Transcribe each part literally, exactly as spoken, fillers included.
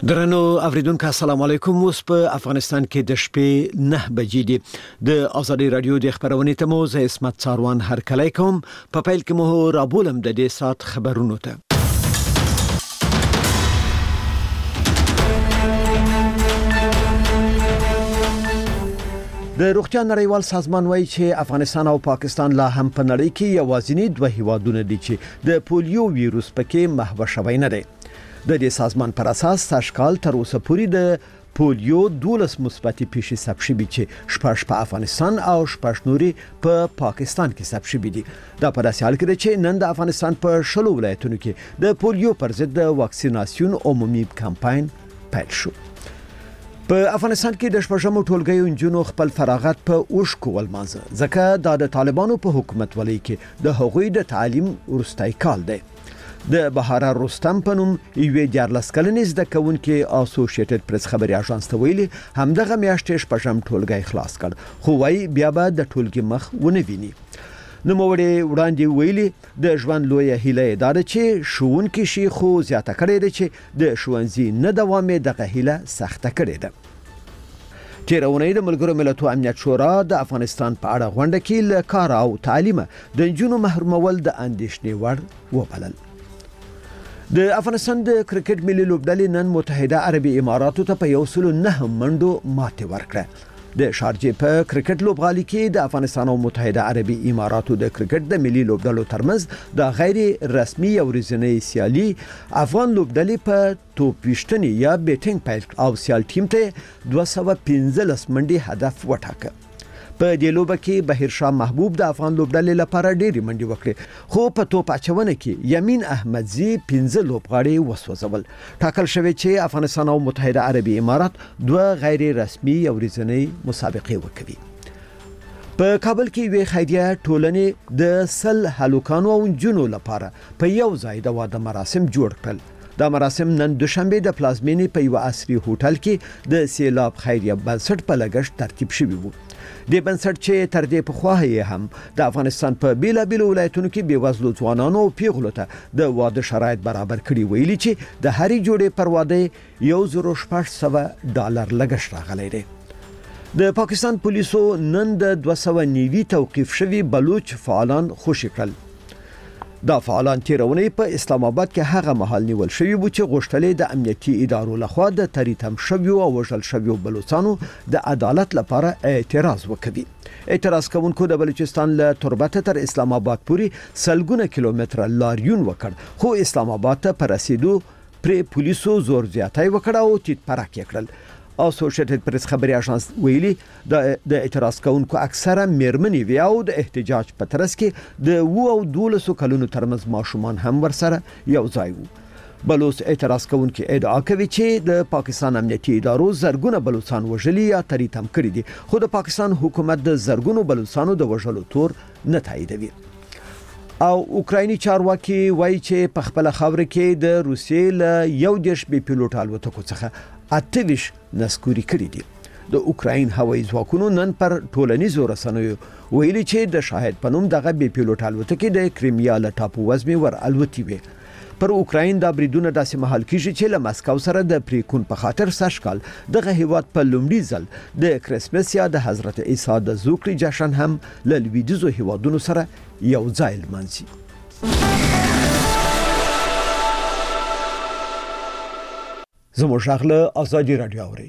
درنو اوریدونکو السلام علیکم. اوس په افغانستان کې د شپې نه بجې دي. د ازادي رادیو د خبرونې ته مو زه اسمت څاروان هرکلی کوم. په پیل کې مو رابولم د دې سات خبرونو ته. د روغتیا نړیوال سازمان وایي چې افغانستان او پاکستان لا هم په نړۍ کې یوازینی دوه هیوادونه دي چې د پولیو ویروس پکې محو شوی نه دی. د دې سازمان پر اساس تشکال تر اوسه پورې د پولیو دولس مثبتې پیښې ثبت شوې چې شپږ په افغانستان او شپږ نورې په پاکستان کې ثبت شوې دي. دا په داسې حال کې ده چې نن د افغانستان په شلو ولایتونو کې د پولیو پر ضد د واکسیناسیون عمومي کمپاین پیل شو. په افغانستان کې د شپږمو ټولګیو نجونو خپل فراغت په اوښکو ولمانځه ځکه دا د طالبانو په حکومت ولۍ کې د هغوی د تعلیم وروستی کال دی. د بهاره رستم په نوم یوې دیارلس کلنې زده کوونکې اسوسییټډ پریس خبري اژانس ته ویلي همدغه میاشتې شپږم ټولګی خلاص کړ خو وايي بیا به د ټولګي مخ ونه ویني. نوموړي وړاندې ویلي د ژوند لویه هیله یې دا ده چې ښوونکي شي خو زیاته کړې ده چې د ښوونځي نه دوام یې دغه هیله سخته کړې ده. تیره اونۍ د ملګرو ملتونو امنیت شورا د افغانستان په اړه غونډه کې له کار او تعلیم د نجونو محرومول د اندېښنې وړ وبلل. د افغانستان د کرکټ ملي لوبډلې نن متحده عربي اماراتو ته په یو سل نه منډو ماتې ورکړه. د شارجې په کرکټ لوبغالي کې د افغانستان او متحده عربي اماراتو د کرکټ د ملي لوبډلو ترمنځ د غیر رسمي او ورځنۍ سیالي افغان لوبډلې په توپ ویشتنې یا بیټینګ پیل او سیال ټیم ته دوه سوه پنځلس منډې هدف وټاکه. په دې لوبه کې بهیر شاه محبوب د افغان لوبډلې لپاره ډېرې منډې وکړې خو په توپ اچونه کې یمین احمدزي پنځه لوبغاړي وسوځول. ټاکل شوی چې افغانستان او متحده عربي امارات دوه غیر رسمي او ورځنۍ مسابقې وکوي. په کابل کې یوې خیریه ټولنې د سل هلکانو او نجونو لپاره په یو ځای د واده مراسم جوړ کړل. دا مراسم نن دوشنبه د پلازمینې په یو عصري هوټل کې د سیلاب خیریه بنسټ په لګښت ترتیب شوی وو. د بنسټ چې تر دې په خوا یې هم د افغانستان په بیلابیلو ولایتونو کې بیوزلو ځوانانو او پیغلو ته د واده شرایط برابر کړي ویلي چې د هرې جوړې پر واده یو زره شپږ سوه ډالر لګښت راغلی دی. د پاکستان پولیسو نن د دوه سوه نوي توقیف شوي بلوچ فعالان خوشي کړل. دا فعالان تیرونی په اسلام آباد کې هغه محل نیول شوی و چې غوښتلې د امنیتي ادارو لخوا د تریتم شویو او وژل شویو بلوچستانو د عدالت لپاره اعتراض وکړي. اعتراض کوونکو د بلوچستان له تربته تر اسلام آباد پورې سلګونه کیلومتره لاریون وکړ خو اسلام آباد ته پر رسیدو پر پولیسو زور زیاتی وکړ او تیت پرک یې کړل. اسوسییټډ پریس خبري اژانس ویلي د اعتراض کوونکو اکثره میرمنې وی او د احتجاج په ترڅ کې د و او دولسو کلونو ترمنځ ماشومان هم ورسره یو ځای وو. بلوچ اعتراض کوونکي ادعا کوي چې د پاکستان امنیتي ادارو زرګونه بلوچستان وژلي یا تریتم کړي دي خو د پاکستان حکومت د زرګونو بلوچستانو د وژلو تور نه تاییدوي. او اوکرایني چارواکي وایي چې په خپل خاور کې د روسیې له یو دیش بي پیلوټ الوتکو څخه اته ویش نسکوري کړي دي. د اوکراین هوایي ځواکونو نن پر ټولنیزو رسنیو ویلي چې د شاهد په نوم دغه بي پیلوټ الوتکې د کریمیا له ټاپو وزمې ور الوتي وي. پر اوکراین دا بریدونه داسې مهال کیږي چې له مسکو سره د پریکون په خاطر سشکال دغه هیواد په لومړي ځل د کریسمس یا د حضرت عیسی د زوکړې جشن هم له لویدیځو هیوادونو سره یو ځای لمانځي. زموږ غږ له ازادي رادیو اوري.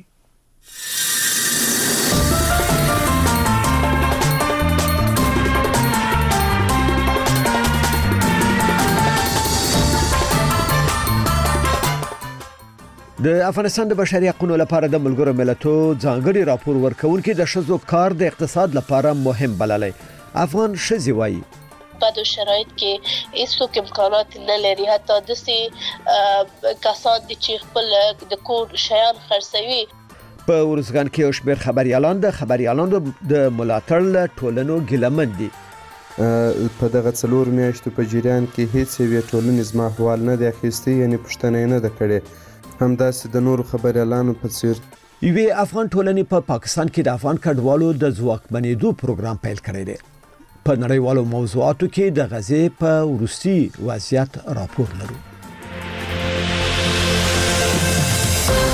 د افغانستان د بشري حقوقو لپاره د ملګرو ملتونو ځانګړي راپور ورکونکي د ښځو کار د اقتصاد لپاره مهم بللی. افغان ښځې وایي په شرایط کې هیڅ امکانات نه لري حتی داسې کسان چې خپل د کور شیان خرڅوي. په ورزګان کې یو شمېر خبریالان د خبریالانو د ملاتړ له ټولنو ګیلمن دي. په دغه څلور میاشتو په جریان کې هیڅ یوې ټولنې زما احوال نه دی اخیستی یعنې پوښتنه یې نه ده کړې. همداسې د نورو خبریالانو په څیر یوې افغان ټولنې په پاکستان کې د افغان کډوالو د ځواکمنېدو پروګرام پیل کړی دی. په نړیوالو موضوعاتو کې د غزې په وروستي وضعیت راپور لرو.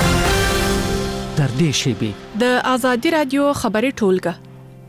تر دې شیبې د آزادي رادیو خبري ټولګه.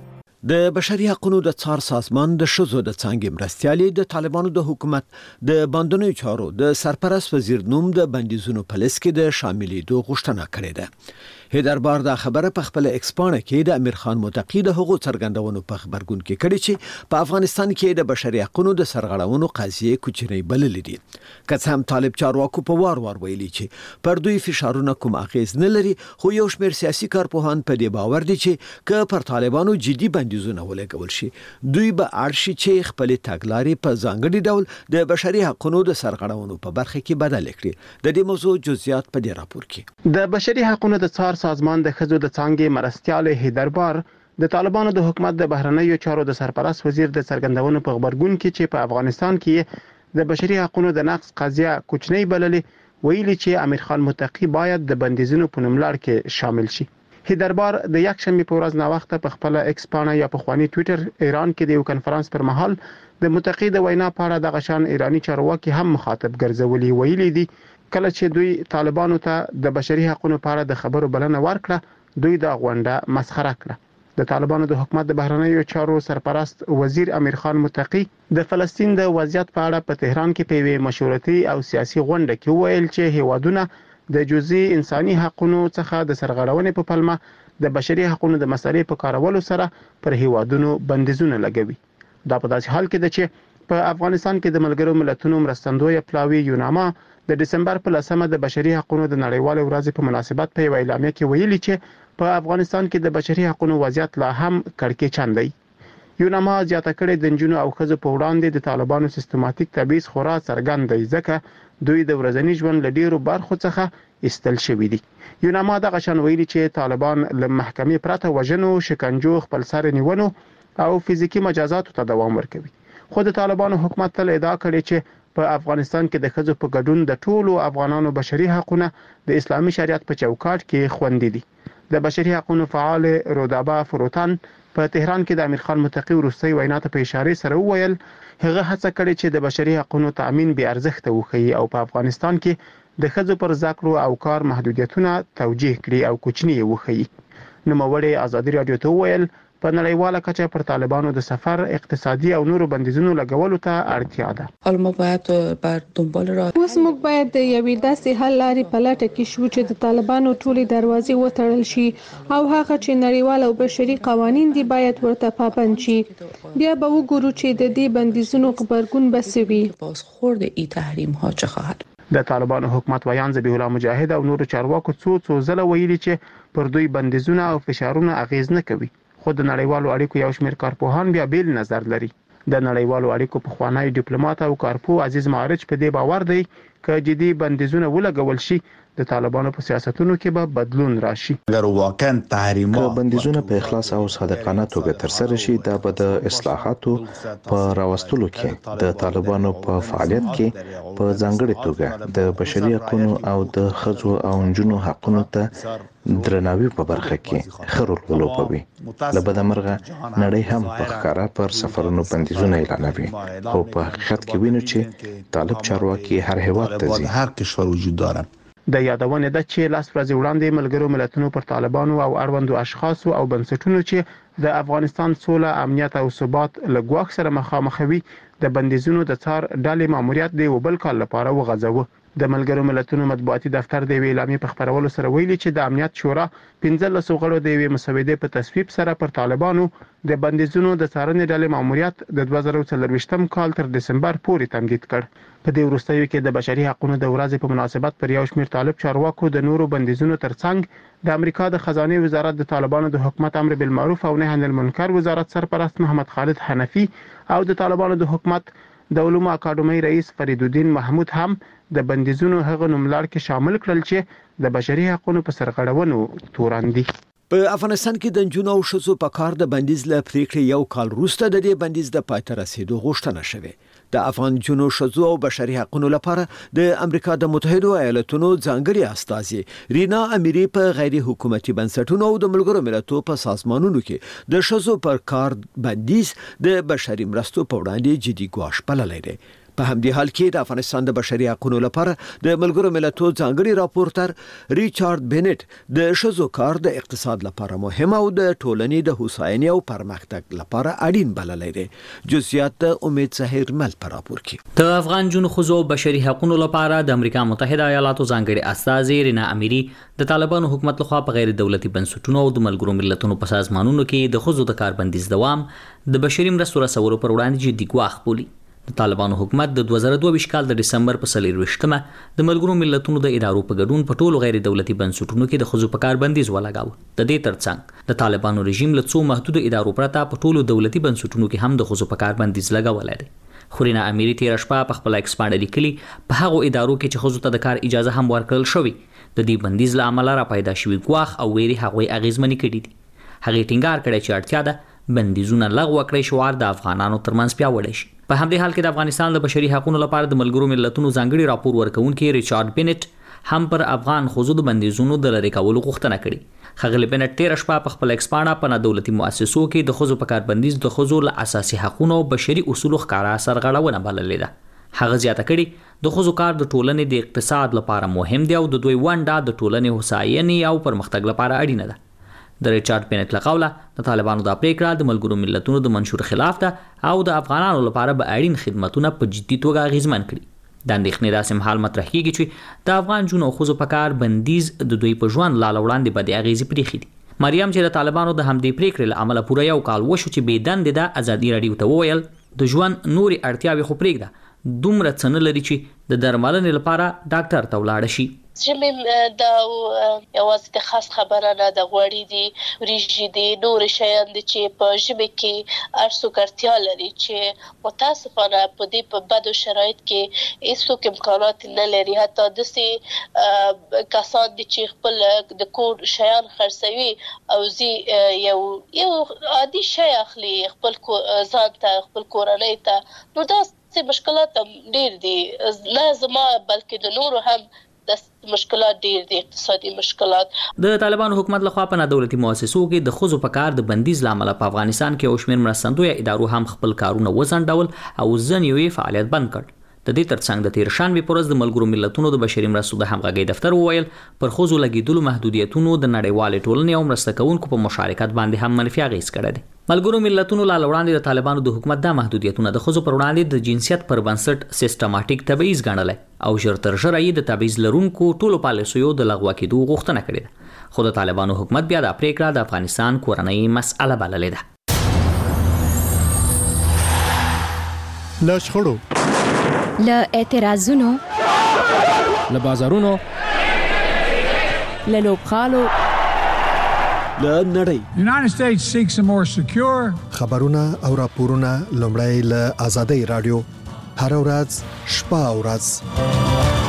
د بشري حقوقو د څار سازمان د شذو د څنګه مرستيالي د طالبانو د حکومت د بندونو چارو د سرپرست وزیر نوم د بندیزونو په لیست کې د شاملېدو غوښتنه کړې ده. هیدربار د خبره په خپل ایکسپانه کې د امیر خان متقی د حقوقو څرګندونو په خبرګون کې کړي چې په افغانستان کې د بشري حقوقو د سرغړونو قضیه کوچنی بللې دي. که هم طالب چارواکو په وار وار ویلي چې پر دوی فشارونه کوم اغیز نه لري، خو یو شمېر سیاسي کارپوهان په دې باور دي چې که پر طالبانو جدي بندیزونه ولګول شي، دوی به اړ شي چې خپل تګلارې په ځانګړي ډول د بشري حقوقو د سرغړونو په برخه کې بدل کړي. د دې موضوع جزئیات په دې راپور کې. د بشري حقوقو د څار سازمان د خزو د څنګه مرستيال هیدربار د طالبانو د حکومت د بهرنیو چارو د سرپرست وزیر د څرګندونو په خبرګون کې چې په افغانستان کې د بشري حقوقو د نقض قضیه کوچنی بللې، ویلي چې امیر خان متقی باید د بندیزونو په نوملړ کې شامل شي. هیدربار د یک شنبه په ورځ نا وخت په خپل ایکسپانه یا په خواني ټوئیټر ایران کې د یو کانفرنس پر مهال د متقی د وینا په اړه د غشان ایرانی چارواکي هم مخاطب ګرځولي. ویلي دي کله چې دوی طالبانو ته د بشري حقوقو په اړه د خبرو بلنه ورکړه، دوی د غونډه مسخره کړه. د طالبانو د حکومت د بهرنیو چارو سرپرست وزیر امیر خان متقی د فلسطین د وضعیت په اړه په تهران کې په یوه مشورتي او سیاسي غونډه کې ویل چې هیوادونه د جزئي انساني حقوقو څخه د سرغړونې په پلمه د بشري حقوقو د مسلې په کارولو سره پر هیوادونو بندیزونه لګوي. دا په داسې حال کې ده چې په افغانستان کې د ملګرو ملتونو مرستندوی پلاوی یوناما د دسمبر په لسمه د بشري حقوقو د نړیوال ورځ په مناسبت په اعلامیه کې ویلي چې په افغانستان کې د بشري حقوقو وضعیت لا هم کړکېچن دی. یوناما زیاته کړې د جنونو او خزو په وړاندې د طالبانو سیستماتیک تبعیض خورا څرګند دی، ځکه دوی د ورځنی ژوند له ډیرو برخو څخه ایستل شوي دي. یوناما د غشن ویلي چې طالبان له محکمې پرته وژنو، شکنجو، خپلسر نیونو او فزیکی مجازاتو ته دوام ورکوي. خو د طالبانو حکومت تل ادعا کړې چې په افغانستان کې د خزو په ګډون د ټولو افغانانو بشري حقوقونه د اسلامي شریعت په چوکاټ کې خوندي دي. د بشري حقوقو فعال رودابا فروتان په تهران کې د امیر خان متقی وروستي وینا ته په اشاره سره وویل هغه هڅه کړې چې د بشري حقوقو تأمین به ارزښت وخی او په افغانستان کې د خزو پر ذکر او کار محدودیتونه توجیه کړي او کوچنی وخی. نوموړی ازادي رادیو ته ویل په نړیواله کچه پر طالبانو د سفر، اقتصادي او نورو بندیزونو لګولو ته اړتیا ده. حالا باید بر دنبال راه اوس موږ باید د یوې داسې حل لارې په لټه کې شو چې د طالبانو ټولې دروازې وتړل شي او هغه چې نړیوال او بشري قوانین دي باید ورته پابند شي. بیا به وګورو چې د دې بندیزونو خبرګون بسوي. بازخورد این تحریم ها چه خواهد. د طالبانو حکومت ویان ذبیح الله مجاهد او نورو چارواکو څو څو ځله ویلي چې پر دوی بندیزونه او فشارونه اغیز نه کوي. خو د نړیوالو اړیکو یو شمېر کارپوهان بیا بیل نظر لري. د نړیوالو اړیکو پخوانی ډیپلوماټ او کارپو عزیز معارج په دې باور دی چې جدي بندیزونه ولګول شي د طالبانو په سیاستونو کې به بدلون راشي. اگر واقعا تحریمات که بندیزونه په اخلاص او صادقانه توګه ترسره شي، دا به د اصلاحاتو په راوستلو کې د طالبانو په فعالیت کې په ځانګړي توګه د بشري حقوقو او د ښځو او نجونو حقوقو ته درناوي په برخه کې ښه رول ولوبوي. له بده مرغه نړۍ هم په ښکاره پر سفرونو بندیزونه اعلانوي او په حقیقت کې وینو چې طالب چارواکي هر هیواد ته ځي. هر کشور وجود دارن. د یادونه ده چې لاس ورځې وړاندې ملګرو ملتونو پر طالبانو او اړوندو اشخاصو او بنسټونو چې د افغانستان سوله، امنیت او ثبات له ګواښ سره مخامخ وي د بندیزونو د څار ډلې ماموریت دی وبل کال لپاره وغځاوه. د ملګرو ملتونو مطبوعاتي دفتر د اعلامیې په خبرولو سره ویلي چې د امنیت شورا پنځلس غړو د یوې مسودې په تصویب سره پر طالبانو د بندیزونو د څارنې ډلې ماموریت د دوه زره څلرویشتم کال تر دسمبر پورې تمدید کړ. په دې وروستیو کې د بشري حقوقو د ورځې په مناسبت پر یو شمېر طالب چارواکو د نورو بندیزونو ترڅنګ د امریکا د خزانه وزارت د طالبانو د حکومت امر بالمعروف او نهي عن المنکر وزارت سرپرست محمد خالد حنفي او د طالبانو د حکومت د علومو اکاډمۍ رئیس فرید الدین محمود هم د بندیزونو هغه نوملړ کې شامل کړل چې د بشري حقوقو په سرغړونو تورن دي. په افغانستان کې د جنونو او شذو په کار د بندیز له پریکړې یو کال وروسته د دې بندیز د پای ته رسیدو غوښتنه شوه. د افغان جنونو شذو او بشري حقوقو لپاره د امریکا د متحده ایالاتونو ځانګړي استازي رینا امیری په غیر حکومتي بنسټونو او د ملګرو ملتونو په سازمانونو کې د شذو پر کار بندیز د بشري مرستو په وړاندې جدي ګواښ بللی دی. په همدې حال کې د افغانستان د بشري حقوقو لپاره د ملګرو ملتونو ځانګړي راپورټر ریچارډ بینټ د ښځو کار د اقتصاد لپاره مهم او د ټولنې د هوساینې او پرمختګ لپاره اړین بللی دی. جزئیات د امید ظاهر مل په راپور کې. د افغان جنو ښځو بشري حقوقو لپاره د امریکا متحده ایالاتو ځانګړي استازي رینا امیری د طالبانو حکومت لخوا په غیر دولتي بنسټونو او د ملګرو ملتونو په سازمانونو کې د ښځو د کاربندیز دوام د بشري مرستو رسولو پر وړاندې جدي ګواښ بولي. د طالبانو حکومت د دوه زره دوه ویشت کال د ډسمبر په څلرویشتمه د ملګرو ملتونو د ادارو په ګډون په ټولو غیر دولتي بنسټونو کې د ښځو په کار بندیز ولګاوه. د دې ترڅنګ د طالبانو رژیم له څو محدود ادارو پرته په ټولو دولتي بنسټونو کې هم د ښځو په کار بندیز لګولی دی. خورینا امیری تیر شپه په خپل ایکس باندې لیکلي په هغو ادارو کې چې ښځو ته د کار اجازه هم ورکړل شوې د دې بندیز له امله را پیدا شوي ګواښ او ویرې هغوی اغېزمنې کړي دي. هغې ټینګار کړی چې اړتیا ده بندیزونه لغوه کړی شعار د افغانانو ترمنځ پیاوړی شي. په همدې حال کې د افغانستان د بشري حقوقو لپاره د ملګرو ملتونو ځانګړي راپور ورکوونکي ریچارډ بینټ هم پر افغان ښځو د بندیزونو د لرې کولو غوښتنه کړې. ښاغلي بینټ تېره شپه په خپل ایکس پاڼه په نادولتي مؤسسو کې د ښځو په کاربندیز د ښځو له اساسي حقوقو او بشري اصولو ښکاره سرغړونه بللې ده. هغه زیاته کړې د ښځو کار د ټولنې د اقتصاد لپاره مهم دی او د دوی ونډه د ټولنې هوساینې او پرمختګ لپاره اړینه ده. د ریچارډ بینټ له قوله د طالبانو دا پریکړه د ملګرو ملتونو د منشور خلاف ده او د افغانانو لپاره به اړین خدمتونه په جدي توګه اغېزمن کړي. د اندېښنې داسې مهال مطرح کیږي چې د افغان جنو او ښځو په کار بندیز د دوی په ژوند لا له وړاندې بدې اغېزې پرېښي دي. مریم چې د طالبانو د همدې پریکړې له امله پوره یو کال وشو چې بې دندې ده ازادي راډیو ته وویل د ژوند نورې اړتیاوې خو پرېږده دومره څه نه لري چې د درملنې لپاره ډاکټر ته ولاړه شي. ژمې دا یوازې د خاص خبره نه د غوړي دي وریجې دي نور شیان دي چې په ژمي کې هر څوک اړتیا لري چې متاسفانه په دې په بدو شرایط کې هیڅوک امکانات نه لري. حتی داسې کسان دي چې خپل د کور شیان خرڅوي او زی یو یو عادي شی اخلي خپل ځان ته خپل کورنۍ ته نو داسې مشکلات ډېر دي نه زما بلکې د نورو هم د مشکلات ډیر دي اقتصادي مشکلات. د طالبانو حکومت لخوا په نادولتي مؤسسو کې د ښځو په کار د بندیز لامل په افغانستان کې او شمېر مرستندویه ادارو هم خپل کارونه وځنډول او ځینې یې فعالیت بند کړ. د دې ترڅنګ د تیر شنبې په ورځ د ملګرو ملتونو د بشري مرستو د همغږۍ دفتر وویل پر ښځو لګېدلو محدودیتونو د نړیوالې ټولنې او مرسته کوونکو په مشارکت باندې هم منفي اغېز کړی دی. ملګرو ملتونو لا وړاندې د طالبانو د حکومت د محدودیتونو د ښځو پر وړاندې د جنسیت پر بنسټ سیستماتیک تبعیض ګڼلی او ژر تر ژره یې د تبعیض لرونکو ټولو پالیسیو د لغوه کېدو غوښتنه کړې ده. خو د طالبانو حکومت بیا دا پریکړه د افغانستان کورنۍ مسأله بللې ده. له شخړو له اعتراضونو له بازارونو له لوبغالو له نړۍ United States seeks a more secure خبرونه او راپورونه لومړی له آزادۍ رادیو هر ورځ شپه او ورځ.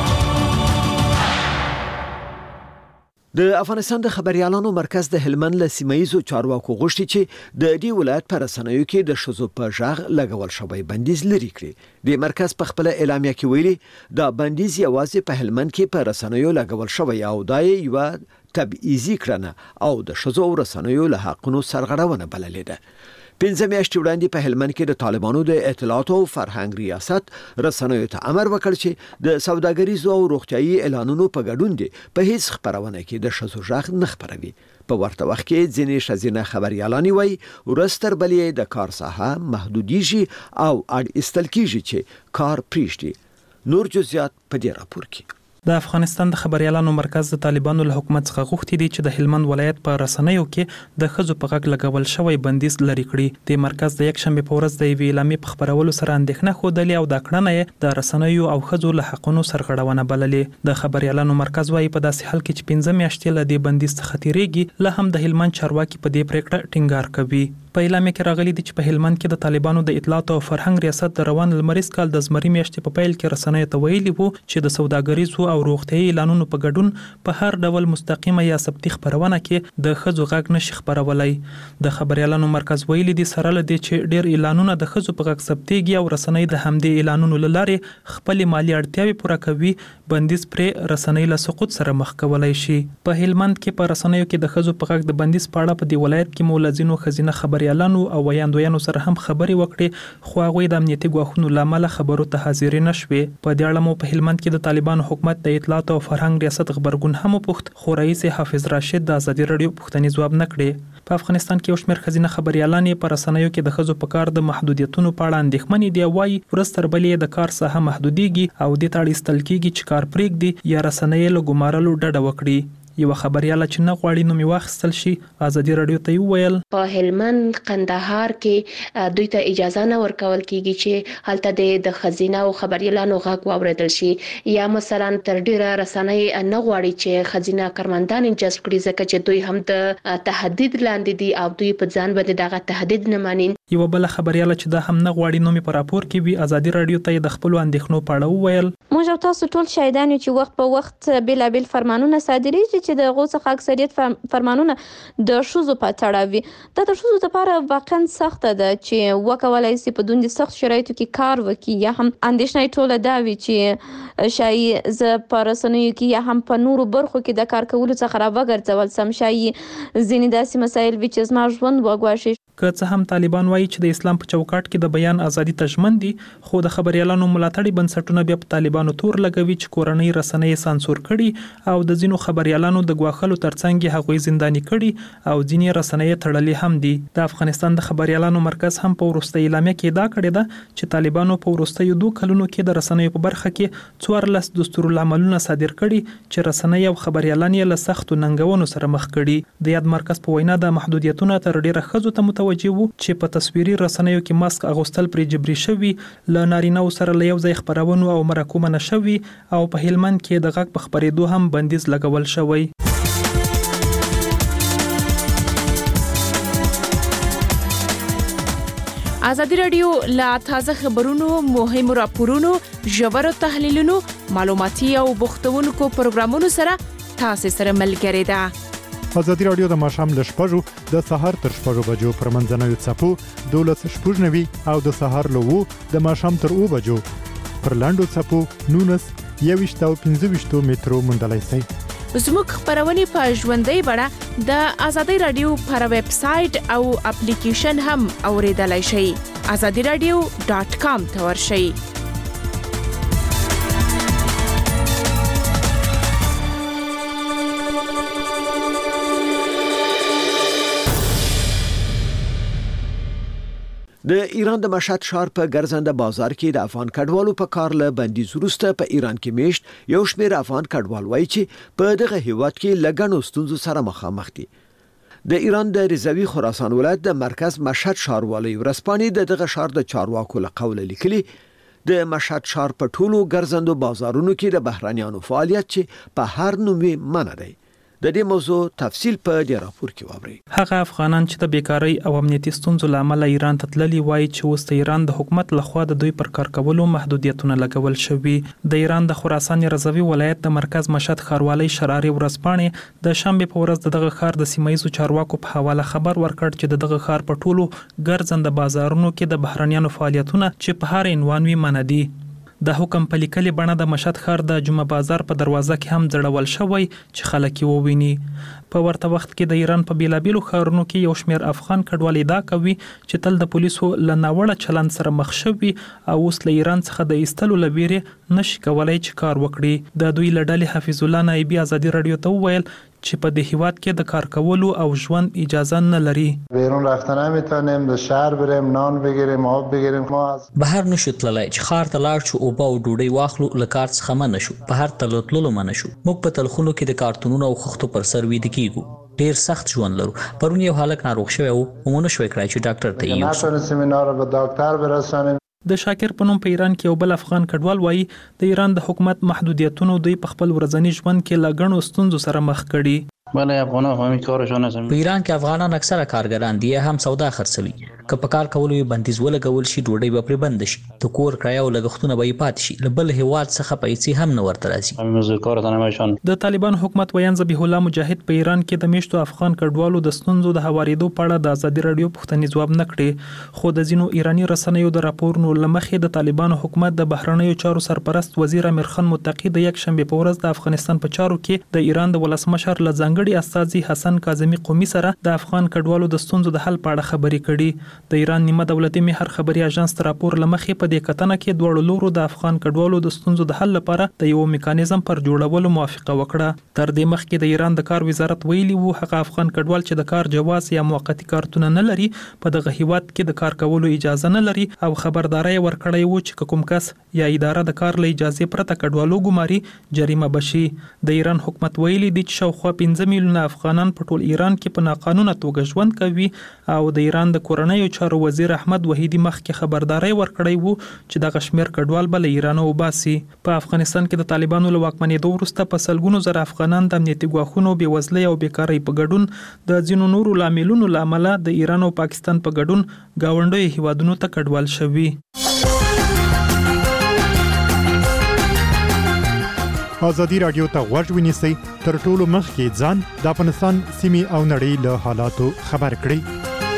د افغانستان د خبريالانو مرکز د هلمند له سیمایزو چارواکو غوښتي چې د دې ولایت پر رسنیو کې د ښځو په ژغ لګول شوی بندیز لري کړي. د مرکز په خپل اعلامیه کې ویلي دا بندیز یوازې په هلمند کې په رسنیو لګول شوی او دا یو تبعیضي کړنه او د ښځو او رسنیو له حقونو سرغړونه بللې ده. پنځه میاشتې وړاندې په هلمند کې د طالبانو د اطلاعات او فرهنګ ریاست رسنیو ته امر وکړ چې د سوداګریزو او روغتیايي اعلانونو په ګډون دي په هیڅ خبرونه کې د ښځو ژغ نه خپروي. په ورته وخت کې ځینې ښځینه خبريالانې وایي ورستر بلې د کار ساحه محدودیږي او اړ استل کیږي چې کار پریږدي. نور جزئیات په دې راپور کې. د افغانستان د خبريالانو مرکز د طالبانو له حکومت څخه غوښتي دي چې د هلمند ولایت په رسنیو کې د ښځو په غږ لګول شوی بندیز لري کړي. د مرکز د یک شنبه په ورځ د یوې اعلامیې په خبرولو سره اندېښنه ښودلې او دا کړنه یې د رسنیو او ښځو له حقونو سرغړونه بللې. د خبريالانو مرکز وايي په داسې حال کې چې پنځه میاشتې له دې بندیز څخه تیریږي له هم د هلمند چارواکي په دې پریکړه ټینګار کوي. په اعلامیه کې راغلي دي چې په هلمند کې د طالبانو د اطلاعات او فرهنګ ریاست د روان لمریز کال د زمري میاشتې په پیل کې رسنیو ته ویلي وو چې د سوداګریزو او روغتیايي اعلانونو په ګډون په هر ډول مستقیمه یا ثبتي خبرونه کې د ښځو غږ نشي خبرولای. د خبريالانو مرکز ویلي دي سره لدی چې ډېر اعلانونه د ښځو په غږ ثبتيږي او رسنۍ د همدې اعلانونو لاره خپل مالی اړتیاوې پوره کوي. بندیز پر رسنۍ له سقوط سره مخ کولای شي. په هلمند کې په رسنیو کې د ښځو په غږ د بندیز په اړه په دی ولایت کې مولزینو خزینه خبري خبريالانو او ویاندویانو سره هم خبري وکړي خو هغه د امنیتي ګواښونو لامل خبرو ته حاضر نشوي. په دې اړه مو په هلمند کې د طالبانو حکومت د اطلاعات او فرهنګ ریاست خبرګون هم پوښت خو رئیس حافظ راشد د ازادي رادیو پوښتنې جواب نه کړي. په افغانستان کې یو شمېر ښځینه خبريالان په رسنیو کې د ښځو په کار د محدودیتونو په اړه اندېښمنې دي. وایي ورځ تر بلې د کار ساحه محدودېږي او دې ته اړ ایستل کېږي چې کار پرېږدي یا رسنۍ له ګمارلو ډډه وکړي. یو خبرياله چې نه غواړي نوم واخیستل شي ازادي رادیو ته وویل په هلمند قندهار کې دوی ته اجازه نه ورکول کیږي چې هلته د خزینه او خبريالانو غږ واوریدل شي یا مثلا تر ډیره رسنۍ نه غواړي چې خزینه کارمندان جذب کړي ځکه چې دوی هم د تهدید لاندې دي او دوی په ځان باندې دغه تهدید نه ماني. یو بل خبرياله چې دا هم نه غواړي نوم په راپور کې وي ازادي رادیو ته د خپل اندېښنو په اړه وویل موږ تاسو ټول شاهدان چې وخت په وخت بلابل فرمانونه صادریږي چې د غو څخه اکثریت فرمانونه د شوزو په تړاو وي. دا د شوزو لپاره واقعا سخت ده چې وکولای شي په دوندې سخت شرایطو کې کار وکړي یا هم اندېښنه ټوله دا وي چې شاید ز په رسنیو کې یا هم په نورو برخو کې د کار کولو څخه راوګرځول سم شاید ځینې داسې مسایل وي چې زما ژوند وګواښي. که څه هم طالبان وایي چې د اسلام په چوکاټ کې د بیان ازادي تضمن دي خو د خبريالانو ملاتړي بنسټونه بیا په طالبانو تور لګوي چې کورنۍ رسنۍ سانسور کړي او د ځینو خبريالانو د غواخلو ترڅنګ هغوی زنداني کړي او ځینې رسنۍ تړلې هم دي. د افغانستان د خبريالانو مرکز هم په وروستي اعلامیه کې دا کړی ده چې طالبانو په وروستیو دوه کلونو کې د رسنیو په برخه کې څوارلس دستورالعملونه صادر کړي چې رسنۍ او خبريالان یې له سختو ننګونو سره مخ کړي. د یاد مرکز په وینا د محدودیتونو تر ډیره ښځو ته متوجه وو چې په تصویري رسنیو کې ماسک اغوستل پرې جبري شوی ل نارینه سره له یو ځای خبرونو او مرکو منع شوی او په هلمند کې د غږ په خبرېدو هم بندیز لګول شوی. ازادي رادیو لا تازه خبرونو مهم راپورونو ژورو تحلیلونو معلوماتي او بوختونکو پروګرامونو سره تاسو سره ملګری ده. ازادي رادیو د ماښام له شپږو د سهار تر شپږو بجو پر منځنوي څپو دولس شپږ نوي او د سهار له وو د ماښام تر اوه بجو پر لاندو څپو نونس یویشت او پنځه ویشت مترو موندلای شئ. زموږ خبرونه په ژوندۍ بڼه د ازادي رادیو پر ویب سټ او اپلیکیشن هم اوریدلای شئ. ازادي رادیو ډاټ کام ته ورشئ. د ایران د مشهد ښار په ګرځنده بازار کې د افغان کډوالو په کار له بندیز وروسته په ایران کې میشت یو شمېر افغان کډوال وایي چې په دغه هیواد کې لګڼو ستونزو سره مخامخ دي. د ایران د رضاوي خراسان ولایت د مرکز مشهد ښاروالۍ ورځپاڼې د دغه ښار د چارواکو له قوله لیکلي د مشهد ښار په ټولو ګرځندو بازارونو کې د بهرانيانو فعالیت چې په هر نومي منع دی. د دې موضوع تفصیل په دې راپور کې واورئ. هغه افغانان چې د بیکاری او امنیتي ستونزو لامل ایران ته تللي وایي چې اوس د ایران د حکومت لخوا د دوی پر کار کولو محدودیتونه لګول شوي. د ایران د خراسان رضاوي ولایت د مرکز مشهد ښاروالۍ شراري ورځپاڼې د شنبې په ورځ دغه ښار د سیمایي چارواکو په حواله خبر ورکړ چې دغه ښار په ټولو ګرځنده بازارونو کې د بهرانيانو فعالیتونه چې په هر عنوان وي منع دي. د حکم په لیکلي بڼه د مشهد ښار د جمعه بازار په دروازه کې هم ځړول شوی چې خلک یې وویني. په ورته وخت کې د ایران په بیلابیلو ښارونو کې یو شمېر افغان کډوال ادعا کوي چې تل د پولیسو له ناوړه چلند سره مخ شوي او اوس له ایران څخه د ایستلو له ویرې نشي کولای چې کار وکړي. د دوی له ډلې حفیظ الله نایبي ازادي رادیو ته وویل چې په دې هیواد کې د کار کولو او ژوند اجازه نه لري. بیرون رفتن نمیتونیم، به شهر بریم، نان بگیریم، آب بگیریم. ما از بهر نشو تللی چې ښار ته لاړ شو او با او ډوډۍ واخلو له کار څخه منع شو. په هر تلو تللو منع شو. موږ په تلخونو کې د کارتونونو او خښتو پر سر ویده کیږو. ډیر سخت ژوند لرو. پرون یو هلک ناروغ شوی او موږ نشوی کړای چې ډاکټر ته یې نتونستیم اینا رو به دکتر برسانیم. د شاکر په نوم په ایران کې یو بل افغان کډوال وایي د ایران د حکومت محدودیتونو دوی په خپل ورځني ژوند کې له ګڼو ستونزو سره مخ کړي. بله افغانان همین کارشان هستن. په ایران کې افغانان اکثره کارګران دي هم سودا خرڅوي. که په کار کولو یې بندیز ولګول شي ډوډۍ به پرې بند شي د کور کرایه او لګښتونه به یې پاتې شي له بل هیواد څخه پیسې هم نه ورته راځي. د طالبان حکومت ویان ذبیح الله مجاهد په ایران کې د میشتو افغان کډوالو د ستونزو د هوارېدو په اړه د ازادي راډیو پوښتنې ځواب نه کړې خو د ځینو ایرانی رسنیو د راپورونو له مخې د طالبانو حکومت د بهرنیو چارو سرپرست وزیر امیر خان متقی د یک شنبه په ورځ د افغانستان په چارو کې د ایران د ولسمشر له ځانګړي استازي حسن کاظمي قومي سره د افغان کډوالو د ستونزو د حل په اړه خبرې کړي. د ایران نیمه دولتي مهر خبري اژانس تر راپور لمخې په دې کتنه کې دوه لورو د افغان کډوالو د ستونزو د حل لپاره د یو میکانیزم پر جوړولو موافقه وکړه. تر دې مخکې د ایران د کار وزارت ویلي وو هغه افغان کډوال چې د کار جواز یا موقتی کارتونه نه لري په دغه هیواد کې د کار کولو اجازه نه لري او خبرداري ورکړی وو چې کوم کس یا اداره د کار له اجازه پرته کډوالو ګماري جریمه بشي. د ایران حکومت ویلي دی چې شاوخوا پنځه میلیونه افغانان په ټول ایران کې په ناقانونه توګه ژوند کوي او د ایران د کورنیو چارو وزیر احمد وحیدی مخکې خبرداري ورکړی وو چې د کشمیر کډوال بل ایران او باسي. په افغانستان کې د طالبانو له واکمنېدو وروسته په سلګونو زره افغانان د امنیتي ګواښونو بېوزلۍ او بیکارۍ په ګډون د ځینو نورو لاملونو له امله د ایران او پاکستان په ګډون ګاونډیو هیوادونو ته کډوال شوي. ازادي راډیو ته غوږ ونیسئ تر ټولو مخکې ځان د افغانستان سیمې او نړۍ له حالاتو خبر کړئ.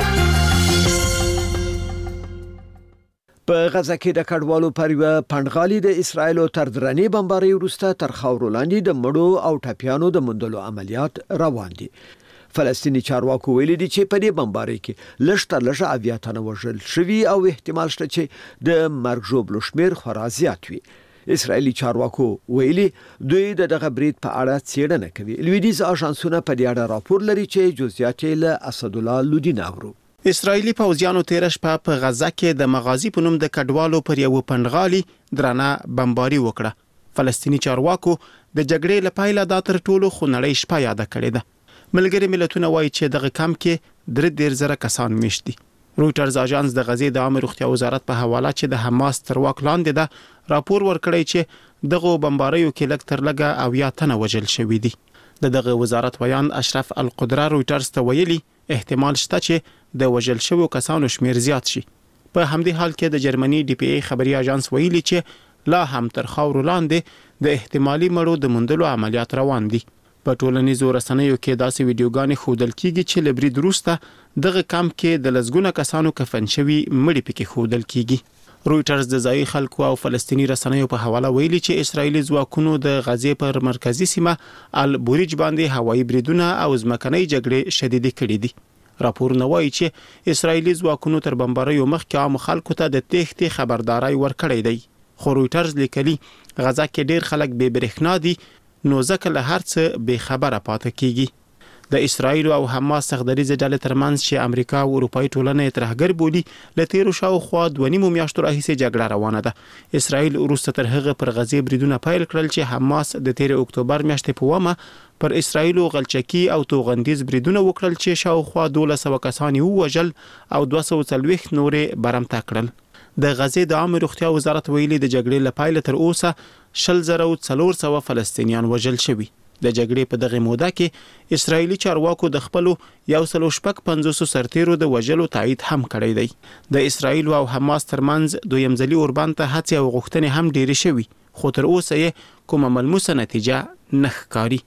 په غزه کې د کډوالو پر یوه پنډغالي د اسرایلو تر درنې بمبارۍ وروسته تر خاورو لاندې د مړو او ټپیانو د موندلو عملیات روان دي. فلسطینی چارواکو ویلي دي چې په دې بمبارۍ کې لږ تر لږه اویا تنه وژل شوي او احتمال شته چې د مرګ ژوبلو شمیر خورا زیات وي. اسرایلی چارواکو ویلي دوی د دغه برید په اړه څېړنه کوي. لویدیز اژانسونه په دې اړه راپور لري چې جزئیات یې له اسدالله لودین اورو. اسرایلی پوځیانو تیر شپه په غزه کې د مغازی په نوم د کډوالو پر یو پنډغالي درانه بمباري وکړه. فلسطینی چارواکو د جګړې لپاره دا تر ټولو خونړۍ شپه یاد کړې ده. ملګری ملتونه وایي چې دغه کم کې درې ډیر زره کسان میشت دي. رويټرز اژانس د غزې د عامه روغتیا وزارت په حواله چې د حماس تر واک لاندې ده راپور ورکړی چې دغه بمباریو کې لږ تر لږه اویا تنه وژل شوي دي. د دغه وزارت ویان اشرف القدره رويټرز ته ویلي احتمال شته چې د وژل شویو کسانو شمیر زیات شي. په همدې حال کې د جرمني ډي پی ای خبري اژانس ویلي چې لا هم تر خاورو لاندې د احتمالي مړو د موندلو عملیات روان دي. په ټولنیزو رسنیو کې داسې ویډیوګانې ښودل کیږي چې له برید وروسته دغه کمپ کې د لسګونه کسانو کفن شوي مړي پکې ښودل کیږي. رويټرز د ځایي خلکو او فلسطینی رسنیو په حواله ویلي چې اسرایلی ځواکونو د غزې پر مرکزی سیمه البوریج باندې هوایي بریدونه او ځمکنۍ جګړې شدید کړي دي. راپورونه وایي چې اسرایلی ځواکونو تر بمباریو مخکې عام خلکو ته د تېښتې خبرداري ورکړې دی. خو رويټرز لیکلي غزه کې ډیر خلک بې برېښنا دي نو ځکه له هر څه بې خبره پاتې کیږي. د اسرایل او حماس سخدریزه ډلې ترمنځ چې امریکا او اروپאי ټولنه ترهګر بولی له تیرو شاوخوا دوه نیمو میاشتو راهیسې جګړه روانه ده. اسرایل وروسته تر هغه پر غزې بریدونه پیل کړل چې حماس د تیر اکتوبر میاشتې په ومه پر اسرایل غلچکی او توغندیز بریدونه وکړل چې شاوخوا دوه سوه کسان ووژل او دوه سوه څلوېښت نورې برمته کړل. د غزې د عامه روغتیا وزارت ویلي د جګړې لپاره تر اوسه شل زره او څلور سوه فلسطینیان وژل شوي. د جګړې په دغه موده کې اسرایلی چارواکو د خپل یو سل شپږ پنځوس سرتیرو د وژلو تایید هم کړی دی. د اسرایل او حماس ترمنځ دویم ځلي اوربان ته هڅې او غوښتنې هم ډېرې شوي خو تر اوسه یې کومه ملموسه نتیجه نه ښکاري.